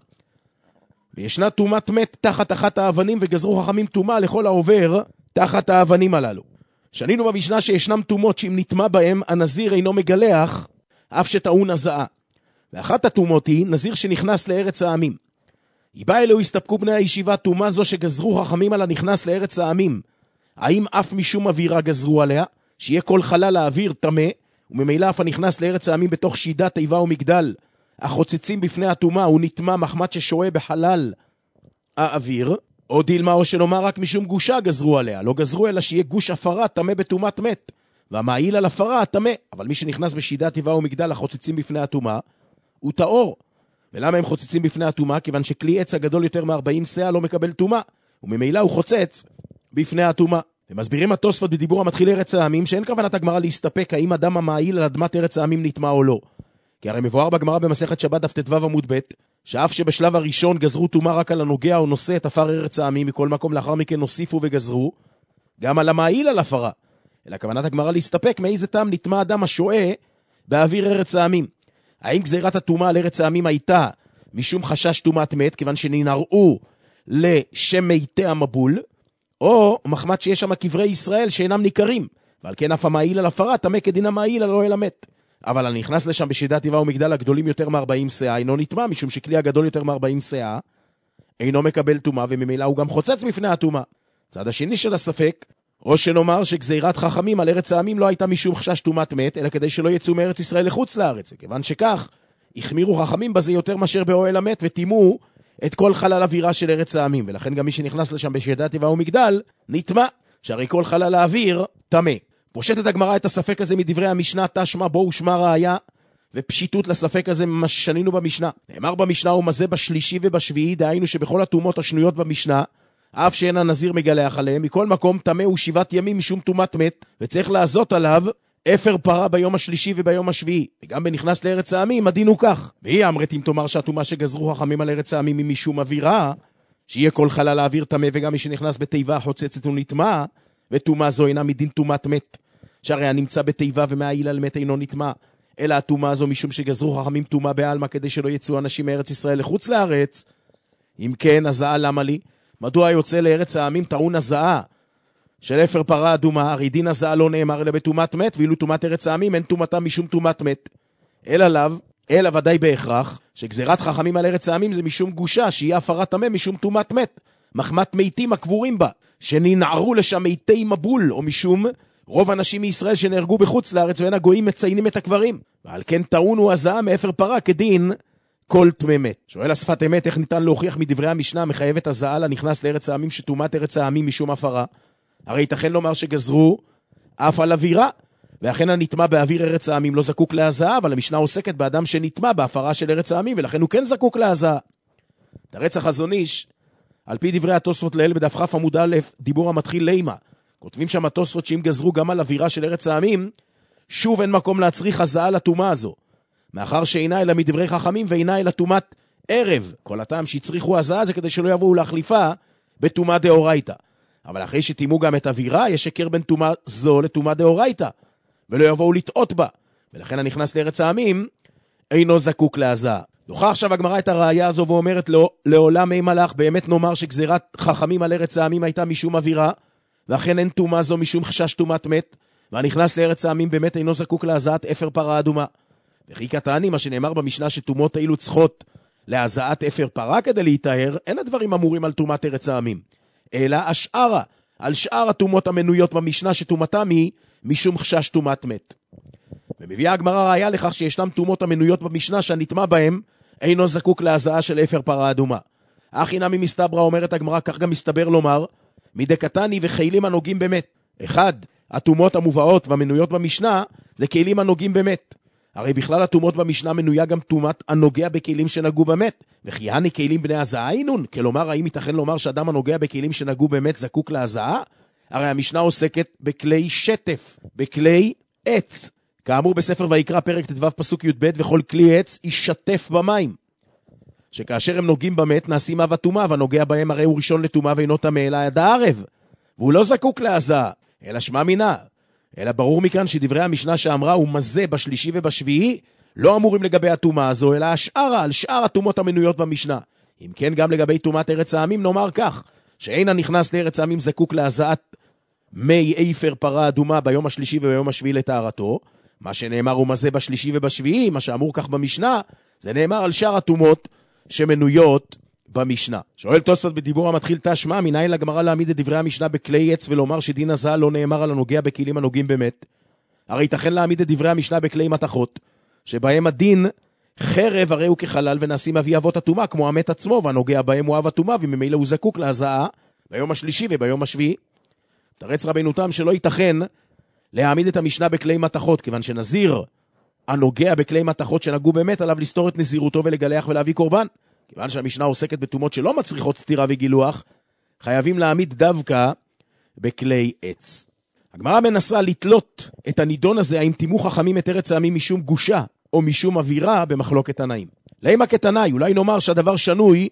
וישנה תומת מת תחת אחת האבנים, וגזרו חכמים תומה לכל העובר תחת האבנים הללו. שנינו במשנה שישנם תומות שאם נטמע בהם הנזיר אינו מגלח, אף שטעון הזעה. ואחת התומות היא נזיר שנכנס לארץ העמים. איבא אלו הסתפקו בני הישיבה תומה זו שגזרו חכמים על הנכנס לארץ העמים. האם אף משום אווירה גזרו עליה, שיהיה כל חלל האוויר טמא, וממילא אף הנכנס לארץ העמים בתוך שידת תיבה ומגדל, החוצצים בפני התומה, הוא נטמע מחמת ששוהה בחלל האוויר, או דילמה או שנאמר רק משום גושה גזרו עליה, לא גזרו אלא שיהיה גוש הפרה טמא בטומאת מת, והמעיל על הפרה טמא, אבל מי שנכנס בשידת טבעה ומגדל החוצצים בפני הטומאה, הוא טהור. ולמה הם חוצצים בפני הטומאה? כיוון שכלי עץ הגדול יותר מ-ארבעים סאה לא מקבל טומאה, וממילא הוא חוצץ בפני הטומאה. ומסבירים התוספות בדיבור המתחיל ארץ העמים, שאין כוונת הגמרא להסתפק האם אדם המעיל על אדמת ארץ העמים נטמא או לא. כי הרי מבואר בגמרא במסכת שבת דף ט"ו עמוד ב', שאף שבשלב הראשון גזרו טומאה רק על הנוגע או נושא את עפר ארץ העמים, מכל מקום לאחר מכן הוסיפו וגזרו גם על המעיל על הפרה. אלא כוונת הגמרא להסתפק מאיזה טעם נטמא אדם השואה באוויר ארץ העמים. האם גזירת הטומאה על ארץ העמים הייתה משום חשש טומאת מת, כיוון שננערו לשם מיתי המבול, או מחמת שיש שם קברי ישראל שאינם ניכרים, ועל כן אף המעיל על הפרה טמא כדין המעיל על אוהל המת. אבל אני נכנס לשם בשידת טבעה ומגדל הגדולים יותר מ-ארבעים סאה, אינו נטמא, משום שכלי הגדול יותר מ-ארבעים סאה אינו מקבל טומאה, וממילא הוא גם חוצץ בפני הטומאה. צד השני של הספק, או שנאמר שגזירת חכמים על ארץ העמים לא הייתה משום חשש טומאת מת, אלא כדי שלא יצאו מארץ ישראל לחוץ לארץ, וכיוון שכך החמירו חכמים בזה יותר מאשר באוהל המת, וטימו את כל חלל אווירה של ארץ העמים, ולכן גם מי שנכנס לשם בשידת טבעה ומגדל נטמא, שהרי כל חלל האוויר טמא. פושטת הגמרא את הספק הזה מדברי המשנה, תשמע בו ושמע ראיה, ופשיטות לספק הזה מה ששנינו במשנה. נאמר במשנה ומזה בשלישי ובשביעי, דהיינו שבכל הטומאות השנויות במשנה, אף שאין הנזיר מגלח עליהם, מכל מקום טמא הוא שבעת ימים משום טומאת מת, וצריך לעזות עליו אפר פרה ביום השלישי וביום השביעי. וגם בנכנס לארץ העמים הדין הוא כך. והיא אמרת אם תאמר שהטומאה שגזרו חכמים על ארץ העמים היא משום אווירה, שיהיה כל חלל האוויר טמא, וגם מי שנכנס בתיבה חוצצת ונטמא, וטומאה זו אינה מדין טומאת מת, שהרי הנמצא בתיבה ומעיל על מת אינו נטמא, אלא הטומאה זו משום שגזרו חכמים טומאה בעלמא כדי שלא יצאו אנשים מארץ ישראל לחוץ לארץ. אם כן, הזעה למה לי? מדוע יוצא לארץ העמים טעון הזעה של אפר פרה אדומה? הרי דין הזעה לא נאמר אלא בטומאת מת, ואילו טומאת ארץ העמים אין טומאתה משום טומאת מת. אלא לאו, אלא ודאי בהכרח, שגזירת חכמים על ארץ העמים זה משום גושה, שיהיה הפרת טמא משום טומאת מת, מחמת מתים הקבורים בה, שננערו לשם מתי מבול, או משום רוב אנשים מישראל שנהרגו בחוץ לארץ, ואין הגויים מציינים את הקברים. ועל כן טעונו הזעה מאפר פרה כדין כל טמא מת. שואל השפת אמת, איך ניתן להוכיח מדברי המשנה מחייבת הזעה לנכנס לארץ העמים שטומאת ארץ העמים משום הפרה? הרי ייתכן לומר שגזרו אף על אווירה, ואכן הנטמא באוויר ארץ העמים לא זקוק להזעה, אבל המשנה עוסקת באדם שנטמא בהפרה של ארץ העמים, ולכן הוא כן זקוק להזעה. תרץ החזון איש, על פי דברי התוספות לעיל בדף כ' עמוד א', דיבור המתחיל לימה, כותבים שם התוספות שאם גזרו גם על אווירה של ארץ העמים, שוב אין מקום להצריך הזעה לטומאה הזו, מאחר שאינה אלא מדברי חכמים ואינה אלא טומאת ערב. כל הטעם שהצריכו הזעה זה כדי שלא יבואו להחליפה בטומאה דאורייתא. אבל אחרי שתימו גם את אווירה, יש שקר בין טומאה זו לטומאה דאורייתא, ולא יבואו לטעות בה, ולכן הנכנס לארץ העמים אינו זקוק להזעה. דוחה עכשיו הגמרא את הראיה הזו ואומרת לו, לעולם מי מלאך, באמת נאמר שגזירת חכמים על ארץ העמים הייתה משום אווירה, ואכן אין טומאה זו משום חשש טומאת מת, והנכנס לארץ העמים באמת אינו זקוק להזעת אפר פרה אדומה. וכי כתעני, מה שנאמר במשנה שטומאות אילו צריכות להזעת אפר פרה כדי להיטהר, אין הדברים אמורים על טומאת ארץ העמים, אלא השארה, על שאר הטומאות המנויות במשנה שטומאתם היא משום חשש טומאת מת. ומביאה הגמרא ראיה לכך שישנם טומאות המנויות במשנה שהנטמא בהם אינו זקוק להזעה של אפר פרה אדומה. אך הנה ממסתברא, אומרת הגמרא, כך גם מסתבר לומר, מדקתני וכלים הנוגעים במת. אחד, הטומאות המובאות והמנויות במשנה זה כלים הנוגעים במת. הרי בכלל הטומאות במשנה מנויה גם טומאת הנוגע בכלים שנגעו במת. וכי הני כלים בני הזעה אינון? כלומר, האם ייתכן לומר שאדם הנוגע בכלים שנגעו במת זקוק להזעה? הרי המשנה עוסקת בכלי שטף, בכלי עץ. כאמור בספר ויקרא פרק ט"ו פסוק י"ב, וכל כלי עץ ישטף במים. שכאשר הם נוגעים במת נעשים אב הטומאה, והנוגע בהם הרי הוא ראשון לטומאה ואינו טמא אלא עד הערב. והוא לא זקוק להזעה, אלא שמע מינה. אלא ברור מכאן שדברי המשנה שאמרה ומזה בשלישי ובשביעי לא אמורים לגבי הטומאה הזו, אלא השארה על שאר הטומאות המנויות במשנה. אם כן, גם לגבי טומאת ארץ העמים נאמר כך, שאין הנכנס לארץ העמים זקוק להזעת מי אפר פרה אדומה ביום השלישי וביום השביעי לטהרתו. מה שנאמר ומזה בשלישי ובשביעי, מה שאמור כך במשנה, זה נאמר על שאר הטומאות שמנויות במשנה. שואל תוספות בדיבור המתחיל תשמע, מנין לגמרא להעמיד את דברי המשנה בכלי עץ ולומר שדין הזעה לא נאמר על הנוגע בכלים הנוגעים במת? הרי ייתכן להעמיד את דברי המשנה בכלי מתכות, שבהם הדין חרב הרי הוא כחלל ונעשים אבי אבות הטומאה, כמו המת עצמו, והנוגע בהם הוא אב הטומאה, וממילא הוא זקוק להזעה ביום השלישי וביום השביעי. תרץ רבנו תם שלא ייתכן להעמיד את המשנה בכלי מתחות, כיוון שנזיר הנוגע בכלי מתחות שנגעו באמת עליו לסתור את נזירותו ולגלח ולהביא קורבן. כיוון שהמשנה עוסקת בטומאות שלא מצריכות סתירה וגילוח, חייבים להעמיד דווקא בכלי עץ. הגמרא מנסה לתלות את הנידון הזה, האם תימו חכמים את ארץ העמים משום גושה או משום אווירה במחלוקת תנאים. למה כתנאי? אולי נאמר שהדבר שנוי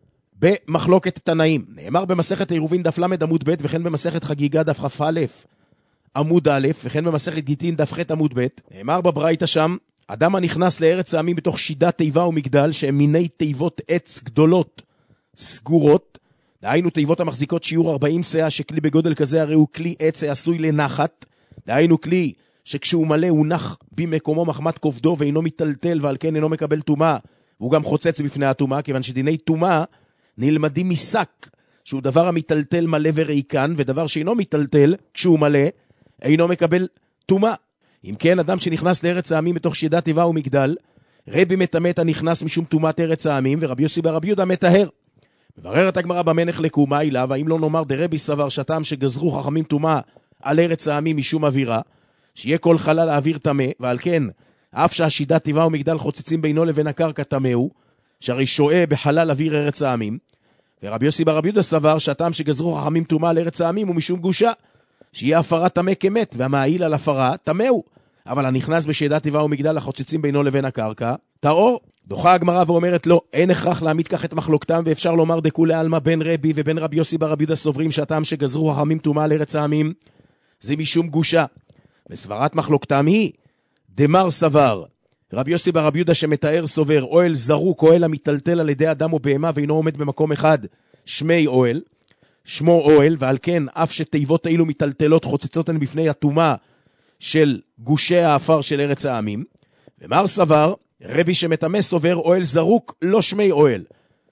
במחלוקת תנאים. נאמר במסכת עירובין דף למד עמוד ב' וכן במסכת חגיגה דף כ"א עמוד א' וכן במסכת גיטין דף ח' עמוד ב'. נאמר בברייתא שם, אדם הנכנס לארץ העמים בתוך שידה תיבה ומגדל שהם מיני תיבות עץ גדולות סגורות, דהיינו תיבות המחזיקות שיעור ארבעים סאה, שכלי בגודל כזה הרי הוא כלי עץ העשוי לנחת, דהיינו כלי שכשהוא מלא הוא נח במקומו מחמת כובדו ואינו מטלטל ועל כן אינו מקבל טומאה, והוא גם חוצץ בפני הטומאה, כיוון שדיני טומאה נלמדים משק שהוא דבר המטלטל מלא וריקן, ודבר שאינו מטלטל כשהוא מלא אינו מקבל טומאה. אם כן, אדם שנכנס לארץ העמים בתוך שידה תיבה ומגדל, רבי מטמא הנכנס משום טומאת ארץ העמים, ורבי יוסי בר רבי יהודה מטהר. מבררת הגמרא במה נחלקו, מה העילה? והאם לא נאמר דרבי סבר שהטעם שגזרו חכמים טומאה על ארץ העמים משום אווירה, שיהיה כל חלל האוויר טמא, ועל כן אף שהשידה תיבה ומגדל חוצצים בינו לבין הקרקע טמא הוא, שהרי שואה בחלל אוויר ארץ העמים. ורבי יוסי בר רבי יהודה סבר שהטעם שגזרו חכמים טומאה על ארץ העמים הוא משום גושה, שיהיה הפרה טמא כמת, והמעיל על הפרה טמא הוא, אבל הנכנס בשידה תיבה ומגדל החוצצים בינו לבין הקרקע טהור. דוחה הגמרא ואומרת לו, אין הכרח להעמיד כך את מחלוקתם, ואפשר לומר דכולי עלמא בין רבי ובין רבי יוסי בר רבי יהודה סוברים שהטעם שגזרו חכמים טומאה על ארץ העמים זה משום גושה, וסברת מחלוקתם היא דמר סבר רבי יוסי בר רבי יהודה שמתאר סובר אוהל זרוק, אוהל המטלטל על ידי אדם או בהמה ואינו עומד במקום אחד, שמי אוהל, שמו אוהל, ועל כן אף שתיבות אילו מטלטלות חוצצות הן בפני הטומאה של גושי האפר של ארץ העמים. ומר סבר רבי שמטמא סובר אוהל זרוק לא שמי אוהל,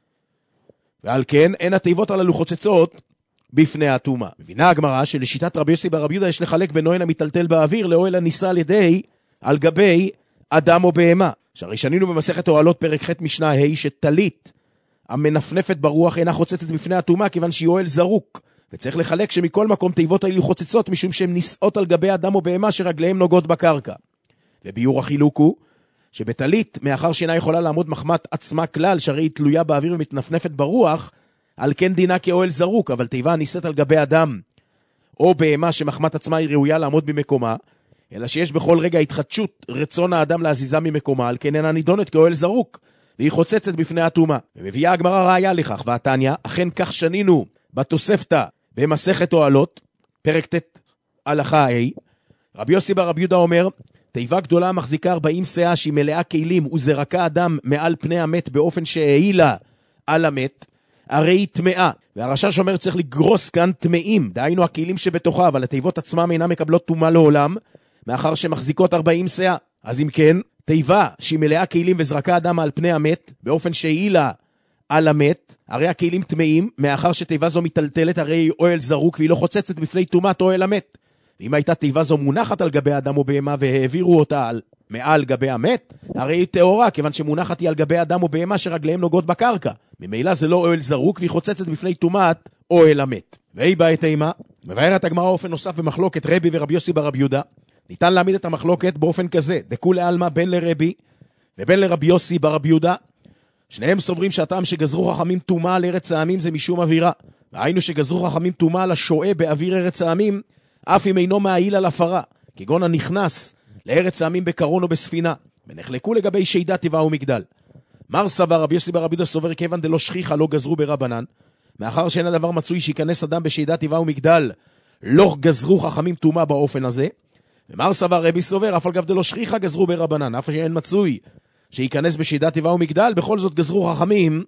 ועל כן אין התיבות הללו חוצצות בפני הטומאה. מבינה הגמרא שלשיטת רבי יוסי בר רבי יהודה יש לחלק בין אוהל המטלטל באוויר לאוהל הנישא על ידי על גבי אדם או בהמה. שהרי שנינו במסכת אוהלות פרק ח' משנה ה' שטלית המנפנפת ברוח אינה חוצצת בפני הטומאה, כיוון שהיא אוהל זרוק, וצריך לחלק שמכל מקום תיבות האלו חוצצות משום שהן נישאות על גבי אדם או בהמה שרגליהם נוגעות בקרקע. וביור החילוק הוא שבטלית, מאחר שאינה יכולה לעמוד מחמת עצמה כלל, שהרי היא תלויה באוויר ומתנפנפת ברוח, על כן דינה כאוהל זרוק, אבל תיבה נישאת על גבי אדם או בהמה שמחמת עצמה היא ראויה לעמוד במקומה, אלא שיש בכל רגע התחדשות רצון האדם להזיזה ממקומה, על כן אינה נידונת כאוהל זרוק, והיא חוצצת בפני הטומאה. ומביאה הגמרא ראיה לכך, והתניא, אכן כך שנינו בתוספתא במסכת אוהלות, פרק ט' הלכה ה', רבי יוסי בר רבי יהודה אומר, תיבה גדולה מחזיקה ארבעים סאה שהיא מלאה כלים, וזרקה אדם מעל פני המת באופן שהעילה על המת, הרי היא טמאה. והרש"ש אומר צריך לגרוס כאן טמאים, דהיינו הכלים שבתוכה, אבל התיבות עצמם אינם מקבלות טומאה לעולם, מאחר שמחזיקות ארבעים סאה. אז אם כן, תיבה שהיא מלאה כלים וזרקה אדם על פני המת, באופן שהעילה על המת, הרי הכלים טמאים, מאחר שתיבה זו מטלטלת, הרי היא אוהל זרוק, והיא לא חוצצת בפני טומאת אוהל המת. ואם הייתה תיבה זו מונחת על גבי אדם או בהמה, והעבירו אותה על, מעל גבי המת, הרי היא טהורה, כיוון שמונחת היא על גבי אדם או בהמה שרגליהם נוגעות בקרקע. ממילא זה לא אוהל זרוק, והיא חוצצת בפני טומאת אוהל המת. והיא באה את אימה, מבארת הגמרא אופן נוסף במחלוקת רבי ורבי יוסי בר רבי יהודה. ניתן להעמיד את המחלוקת באופן כזה, דכולי עלמא בין לרבי ובין לרבי יוסי בר רבי יהודה, שניהם סוברים שהטעם שגזרו חכמים טומאה על ארץ העמים זה משום אווירה, והיינו שגזרו חכמים טומאה על השואה באוויר ארץ העמים, אף אם אינו מעיל על הפרה, כגון הנכנס לארץ העמים בקרון או בספינה, ונחלקו לגבי שידה תיבה ומגדל. מר סבר רבי יוסי בר רבי יהודה סובר כיוון דלא שכיחה לא גזרו ברבנן, מאחר שאין הדבר מצוי שיכנס אדם בשידה תיבה ומגדל, לא גזרו חכמים טומאה באופן הזה. ומר סבר רבי סובר אף על גב דלא שכיחה גזרו ברבנן, אף שאין מצוי שיכנס בשידה תיבה ומגדל, בכל זאת גזרו חכמים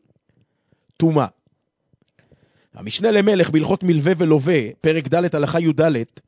טומאה. המשנה למלך בהלכות מלווה ולווה, פרק ד' הלכה י"ד,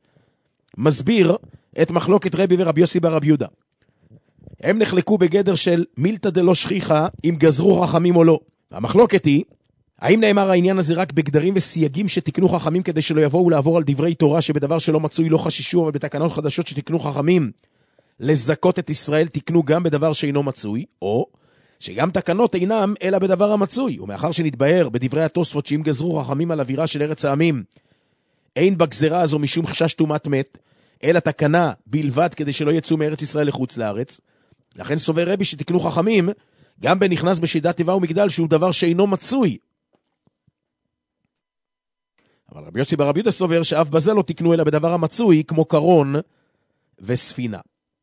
מסביר את מחלוקת רבי ורבי יוסי בר רבי יהודה. הם נחלקו בגדר של מילתא דלא שכיחה אם גזרו חכמים או לא. המחלוקת היא, האם נאמר העניין הזה רק בגדרים וסייגים שתקנו חכמים כדי שלא יבואו לעבור על דברי תורה שבדבר שלא מצוי לא חשישו, אבל בתקנות חדשות שתקנו חכמים לזכות את ישראל תקנו גם בדבר שאינו מצוי, או שגם תקנות אינם אלא בדבר המצוי, ומאחר שנתבהר בדברי התוספות שאם גזרו חכמים על אווירה של ארץ העמים, אין בגזרה הזו משום חשש טומאת מת, אלא תקנה בלבד כדי שלא יצאו מארץ ישראל לחוץ לארץ. לכן סובר רבי שתקנו חכמים גם בנכנס בשידת טבעה ומגדל, שהוא דבר שאינו מצוי. אבל רבי יוסי בר רבי יהודה סובר שאף בזה לא תקנו אלא בדבר המצוי, כמו קרון וספינה.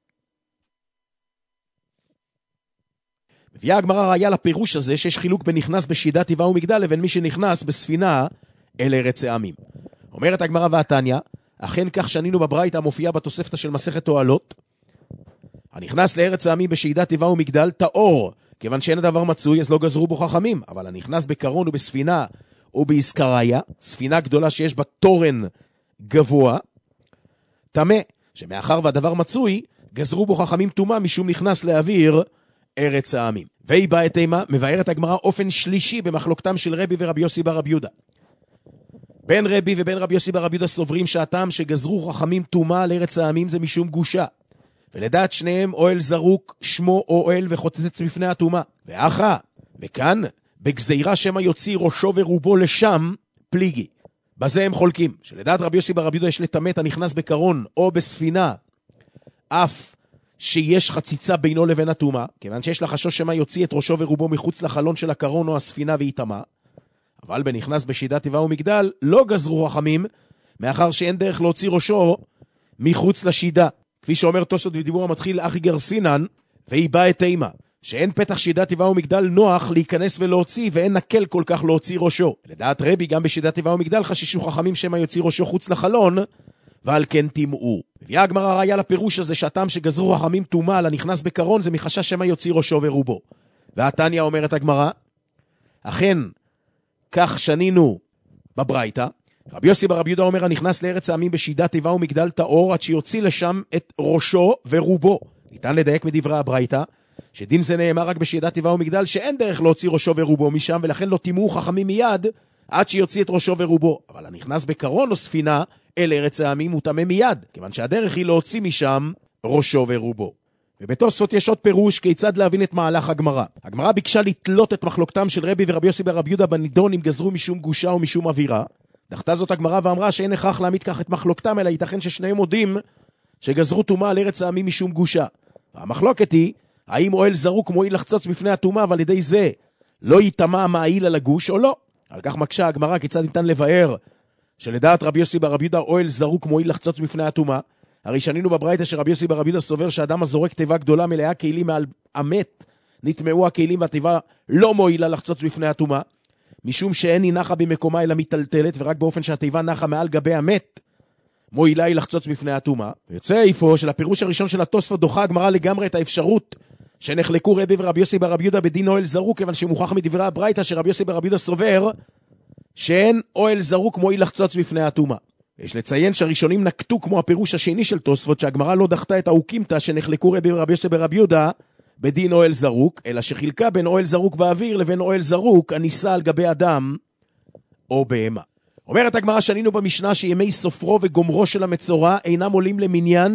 מביאה הגמרא ראיה לפירוש הזה שיש חילוק בין נכנס בשידת טבעה ומגדל לבין מי שנכנס בספינה אל ארץ העמים. אומרת הגמרא והתניא, אכן כך שנינו בברייתא המופיעה בתוספתא של מסכת אוהלות, הנכנס לארץ העמים בשידת טבעה ומגדל טהור, כיוון שאין הדבר מצוי אז לא גזרו בו חכמים, אבל הנכנס בקרון ובספינה ובאיסקריה, ספינה גדולה שיש בה תורן גבוה, טמא, שמאחר והדבר מצוי, גזרו בו חכמים טומאה משום נכנס לאוויר ארץ העמים. והיא באה את אימה, מבארת הגמרא אופן שלישי במחלוקתם של רבי ורבי יוסי בר רבי יהודה. בין רבי ובין רבי יוסי בר רבי יהודה סוברים שהטעם שגזרו חכמים טומאה לארץ העמים זה משום גושה. ולדעת שניהם אוהל זרוק שמו אוהל וחוטץ בפני הטומאה. ואחה, וכאן בגזירה שמה יוציא ראשו ורובו לשם פליגי. בזה הם חולקים, שלדעת רבי יוסי בר רבי יהודה יש לטמא הנכנס בקרון או בספינה, אף שיש חציצה בינו לבין הטומאה, כיוון שיש לחשש שמה יוציא את ראשו ורובו מחוץ לחלון של הקרון או הספינה והיא טמאה. אבל בנכנס בשידת טבעה ומגדל לא גזרו חכמים, מאחר שאין דרך להוציא ראשו מחוץ לשידה. כפי שאומר תוספות ודיבור המתחיל אחי גרסינן, והיא באה את אימה, שאין פתח שידת טבעה ומגדל נוח להיכנס ולהוציא, ואין נקל כל כך להוציא ראשו. לדעת רבי גם בשידת טבעה ומגדל חששו חכמים שמה יוציא ראשו חוץ לחלון, ועל כן תימאו. מביאה הגמרא ראיה לפירוש הזה שהטעם שגזרו חכמים טומאה לנכנס בקרון זה מחשש שמה יוציא ראשו ורובו. והתניא אומרת הגמרא, אכן כך שנינו בברייתא, רבי יוסי בר רבי יהודה אומר הנכנס לארץ העמים בשידת טבעה ומגדל טהור עד שיוציא לשם את ראשו ורובו. ניתן לדייק מדברי הברייתא שדין זה נאמר רק בשידת טבעה ומגדל שאין דרך להוציא ראשו ורובו משם, ולכן לא תימאו חכמים מיד עד שיוציא את ראשו ורובו. אבל הנכנס בקרון או ספינה אל ארץ העמים הוא טמא מיד, כיוון שהדרך היא להוציא משם ראשו ורובו. ובתוספות יש עוד פירוש כיצד להבין את מהלך הגמרא. הגמרא ביקשה לתלות את מחלוקתם של רבי ורבי יוסי בר רבי יהודה בנידון אם גזרו משום גושה או משום אווירה. דחתה זאת הגמרא ואמרה שאין הכרח להעמיד כך את מחלוקתם, אלא ייתכן ששניהם מודים שגזרו טומאה על ארץ העמים משום גושה. והמחלוקת היא, האם אוהל זרוק מועיל לחצוץ בפני הטומאה, ועל ידי זה לא ייטמא המעיל על הגוש או לא? על כך מקשה הגמרא כיצד ניתן לבאר שלדעת רבי יוסי בר רבי יהודה אוהל זרוק מועיל לחצוץ בפני הטומאה. הרי שנינו בברייתא שרבי יוסי בר רבי יהודה סובר שאדם הזורק תיבה גדולה מלאה כלים מעל המת, נטמעו הכלים והתיבה לא מועילה לחצוץ בפני הטומאה, משום שאין היא נחה במקומה אלא מטלטלת, ורק באופן שהתיבה נחה מעל גבי המת, מועילה היא לחצוץ בפני הטומאה. יוצא איפה של הפירוש הראשון של התוספות דוחה הגמרא לגמרי את האפשרות שנחלקו רבי ורבי יוסי בר רבי יהודה בדין אוהל זרוק, כיוון שמוכח מדברי הברייתא שרבי יוסי בר רבי יהודה סובר שאין אוהל זרוק מועיל לחצוץ בפני הטומאה. יש לציין שהראשונים נקטו כמו הפירוש השני של תוספות, שהגמרא לא דחתה את האוקימתא שנחלקו רבי ורבי יוסי בר רבי יהודה בדין אוהל זרוק, אלא שחילקה בין אוהל זרוק באוויר לבין אוהל זרוק הניסה על גבי אדם או בהמה. אומרת הגמרא שנינו במשנה שימי סופרו וגומרו של המצורע אינם עולים למניין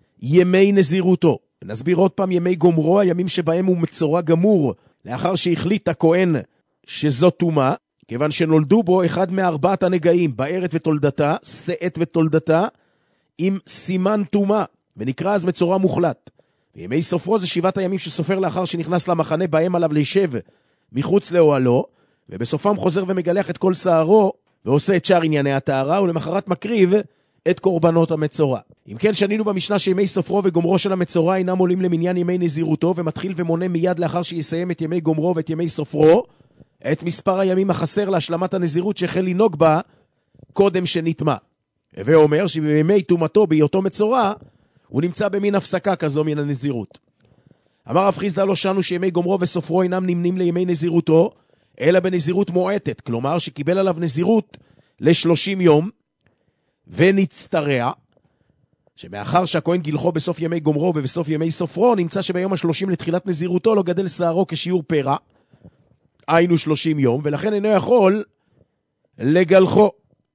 ימי נזירותו. נסביר עוד פעם, ימי גומרו, הימים שבהם הוא מצורע גמור, לאחר שהחליט הכהן שזו טומאה, כיוון שנולדו בו אחד מארבעת הנגעים, בארת ותולדתה, שאת ותולדתה, עם סימן טומאה, ונקרא אז מצורע מוחלט. וימי סופרו זה שבעת הימים שסופר לאחר שנכנס למחנה בהם עליו לישב מחוץ לאוהלו, ובסופם חוזר ומגלח את כל שערו, ועושה את שאר ענייני הטהרה, ולמחרת מקריב את קורבנות המצורע. אם כן, שנינו במשנה שימי סופרו וגומרו של המצורע אינם עולים למניין ימי נזירותו, ומתחיל ומונה מיד לאחר שיסיים את ימי גומרו ואת ימי סופרו, את מספר הימים החסר להשלמת הנזירות שהחל לנהוג בה קודם שנטמא. ואומר שבימי טומאתו בהיותו מצורע, הוא נמצא במין הפסקה כזו מן הנזירות. אמר רב חיסדא לא שנו שימי גומרו וסופרו אינם נמנים לימי נזירותו, אלא בנזירות מועטת, כלומר שקיבל עליו נזירות לשלושים יום, ונצטרע, שמאחר שהכהן גילחו בסוף ימי גומרו ובסוף ימי סופרו, נמצא שביום השלושים לתחילת נזירותו לא גדל שערו כשיעור פרע, היינו שלושים יום, ולכן אינו יכול לגלחו.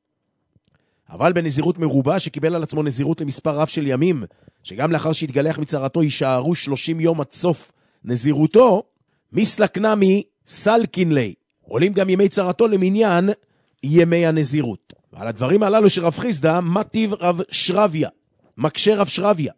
אבל בנזירות מרובה, שקיבל על עצמו נזירות למספר רב של ימים, שגם לאחר שהתגלח מצרתו יישארו שלושים יום עד סוף נזירותו, מסלקנמי סלקינלי, עולים גם ימי צרתו למניין ימי הנזירות. ועל הדברים הללו של רב חיסדא, מטיב רב שרביה, מקשה רב שרביה.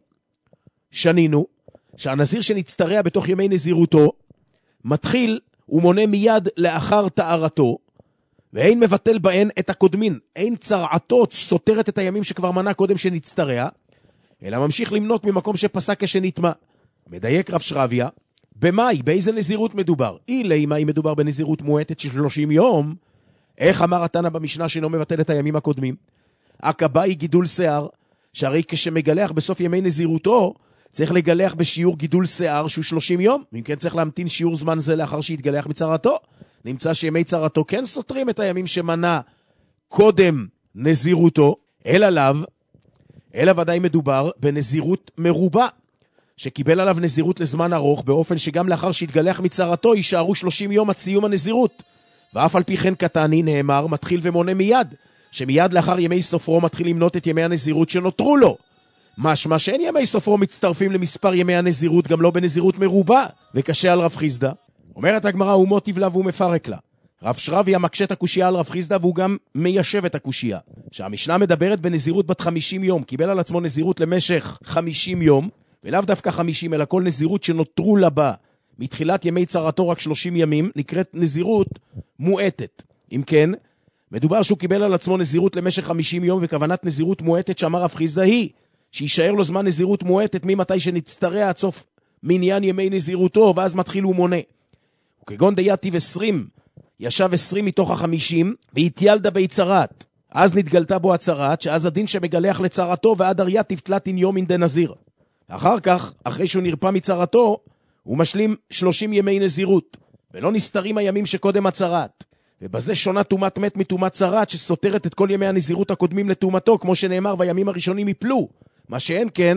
שנינו, שהנזיר שנצטרע בתוך ימי נזירותו, מתחיל ומונה מיד לאחר טהרתו, ואין מבטל בהן את הקודמין, אין צרעתו סותרת את הימים שכבר מנה קודם שנצטרע, אלא ממשיך למנות ממקום שפסק כשנטמע. מדייק רב שרביה, במאי, באיזה נזירות מדובר? אילי, מאי מדובר בנזירות מועטת של שלושים יום, איך אמר התנא במשנה שאינו מבטל את הימים הקודמים? הקבאי גידול שיער, שהרי כשמגלח בסוף ימי נזירותו, צריך לגלח בשיעור גידול שיער שהוא שלושים יום, ואם כן צריך להמתין שיעור זמן זה לאחר שיתגלח מצרתו. נמצא שימי צרתו כן סותרים את הימים שמנה קודם נזירותו, אלא עליו, אלא ודאי מדובר בנזירות מרובה, שקיבל עליו נזירות לזמן ארוך, באופן שגם לאחר שיתגלח מצרתו יישארו שלושים יום עד סיום הנזירות. ואף על פי כן קטני נאמר, מתחיל ומונה מיד, שמיד לאחר ימי סופרו מתחיל למנות את ימי הנזירות שנותרו לו. משמע שאין ימי סופרו מצטרפים למספר ימי הנזירות, גם לא בנזירות מרובה, וקשה על רב חיסדא. אומרת הגמרא, הוא מוטיב לה והוא מפרק לה. רב שרביה מקשה את הקושייה על רב חיסדא, והוא גם מיישב את הקושייה. שהמשנה מדברת בנזירות בת חמישים יום, קיבל על עצמו נזירות למשך חמישים יום, ולאו דווקא חמישים, אלא כל נזירות שנותרו לה בה, מתחילת ימי צרתו רק שלושים ימים, נקראת נזירות מועטת. אם כן, מדובר שהוא קיבל על עצמו נזירות למשך חמישים יום, וכוונת נזירות מועטת שאמר רב חיסדא היא, שישאר לו זמן נזירות מועטת ממתי שנצטרע עד סוף מניין ימי נזירותו, ואז מתחיל הוא מונה. וכגון דייתיב עשרים, ישב עשרים מתוך החמישים, והתיילדה ביצרת. אז נתגלתה בו הצרת, שאז הדין שמגלח לצרתו, ועד ארייתיב תלתין יומין דנזיר. אחר כך, אחרי שהוא נרפא מצרתו, הוא משלים שלושים ימי נזירות, ולא נסתרים הימים שקודם הצרת. ובזה שונה תומת מת מתומת צרת, שסותרת את כל ימי הנזירות הקודמים לתומתו, כמו שנאמר, והימים הראשונים יפלו. מה שאין כן,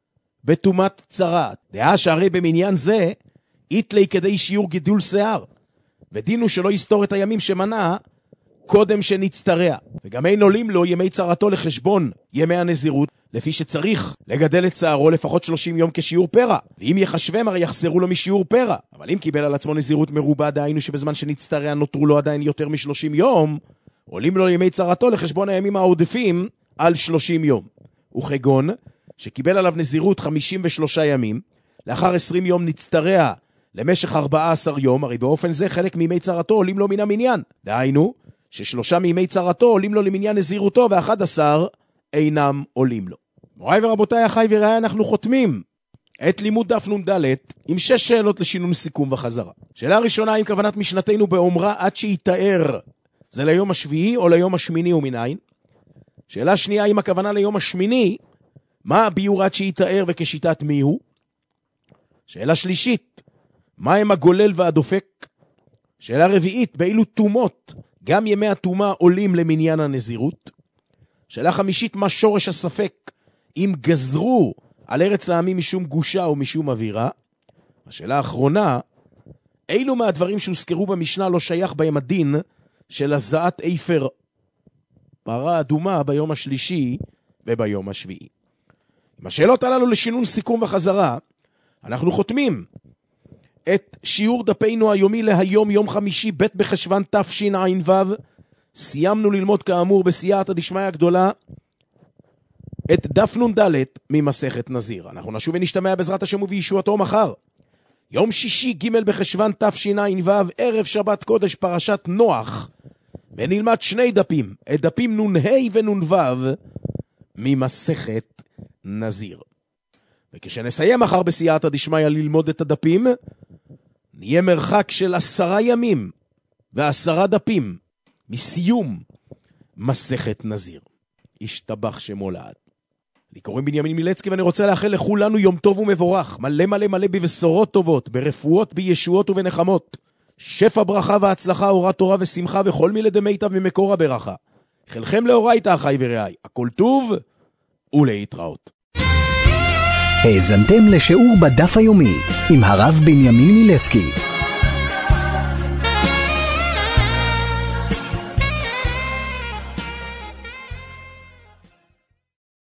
בתומת צרת. דעה שהרי במניין זה, איתלי כדי שיעור גידול שיער. ודינו שלא יסתור את הימים שמנה, קודם שנצטרע. וגם אין עולים לו ימי צרתו לחשבון ימי הנזירות, לפי שצריך לגדל את שערו לפחות שלושים יום כשיעור פרע. ואם יחשבם הרי יחסרו לו משיעור פרע. אבל אם קיבל על עצמו נזירות מרובה, דהיינו שבזמן שנצטרע נותרו לו עדיין יותר מ-שלושים יום, עולים לו ימי צרתו לחשבון הימים העודפים על שלושים יום. וכגון שקיבל עליו נזירות חמישים ושלושה ימים, לאחר עשרים יום נצטרע למשך ארבעה עשר יום, הרי באופן זה חלק מימי צרתו עולים לו מן המניין. דהיינו ששלושה מימי צרתו עולים לו למניין נזירותו, ואחד עשר אינם עולים לו. מוריי ורבותיי, אחי ורעי, אנחנו חותמים את לימוד דף נ"ד עם שש שאלות לשינון סיכום וחזרה. שאלה ראשונה, עם כוונת משנתנו באומרה עד שיתאר, זה ליום השביעי או ליום השמיני ומנין? שאלה שנייה, עם הכוונה ליום השמיני, מה הביור עד שיתאר וכשיטת מי הוא? שאלה שלישית, מה הם הגולל והדופק? שאלה רביעית, באילו תומות גם ימי התומה עולים למניין הנזירות? שאלה חמישית, מה שורש הספק אם גזרו על ארץ העמים משום גושה או משום אווירה? השאלה האחרונה, אילו מהדברים שהוזכרו במשנה לא שייך בהם הדין של הזעת איפר פרה אדומה ביום השלישי וביום השביעי? עם השאלות הללו לשינון סיכום וחזרה, אנחנו חותמים את שיעור דפינו היומי להיום, יום חמישי, ב' בחשוון תשע"ו. סיימנו ללמוד כאמור בסייעתא דשמיא הגדולה את דף נ"ד ממסכת נזיר. אנחנו נשוב ונשתמע בעזרת השם ובישועתו מחר, יום שישי ג' בחשוון תשע"ו, ערב שבת קודש, פרשת נוח, ונלמד שני דפים, את דפים נ"ה ונ"ו ממסכת נזיר. וכשנסיים מחר בסייעתא דשמיא ללמוד את הדפים, נהיה מרחק של עשרה ימים ועשרה דפים מסיום מסכת נזיר. ישתבח שמו לעד. לי קוראים בנימין מילצקי, ואני רוצה לאחל לכולנו יום טוב ומבורך, מלא מלא מלא בבשורות טובות, ברפואות, בישועות ובנחמות, שפע ברכה והצלחה, אורת תורה ושמחה, וכל מילי דמיטב ממקור הברכה. חלכם לאורייתא אחי ורעי, הכל טוב ולהתראות. האזנתם לשיעור בדף היומי עם הרב בנימין מילצקי.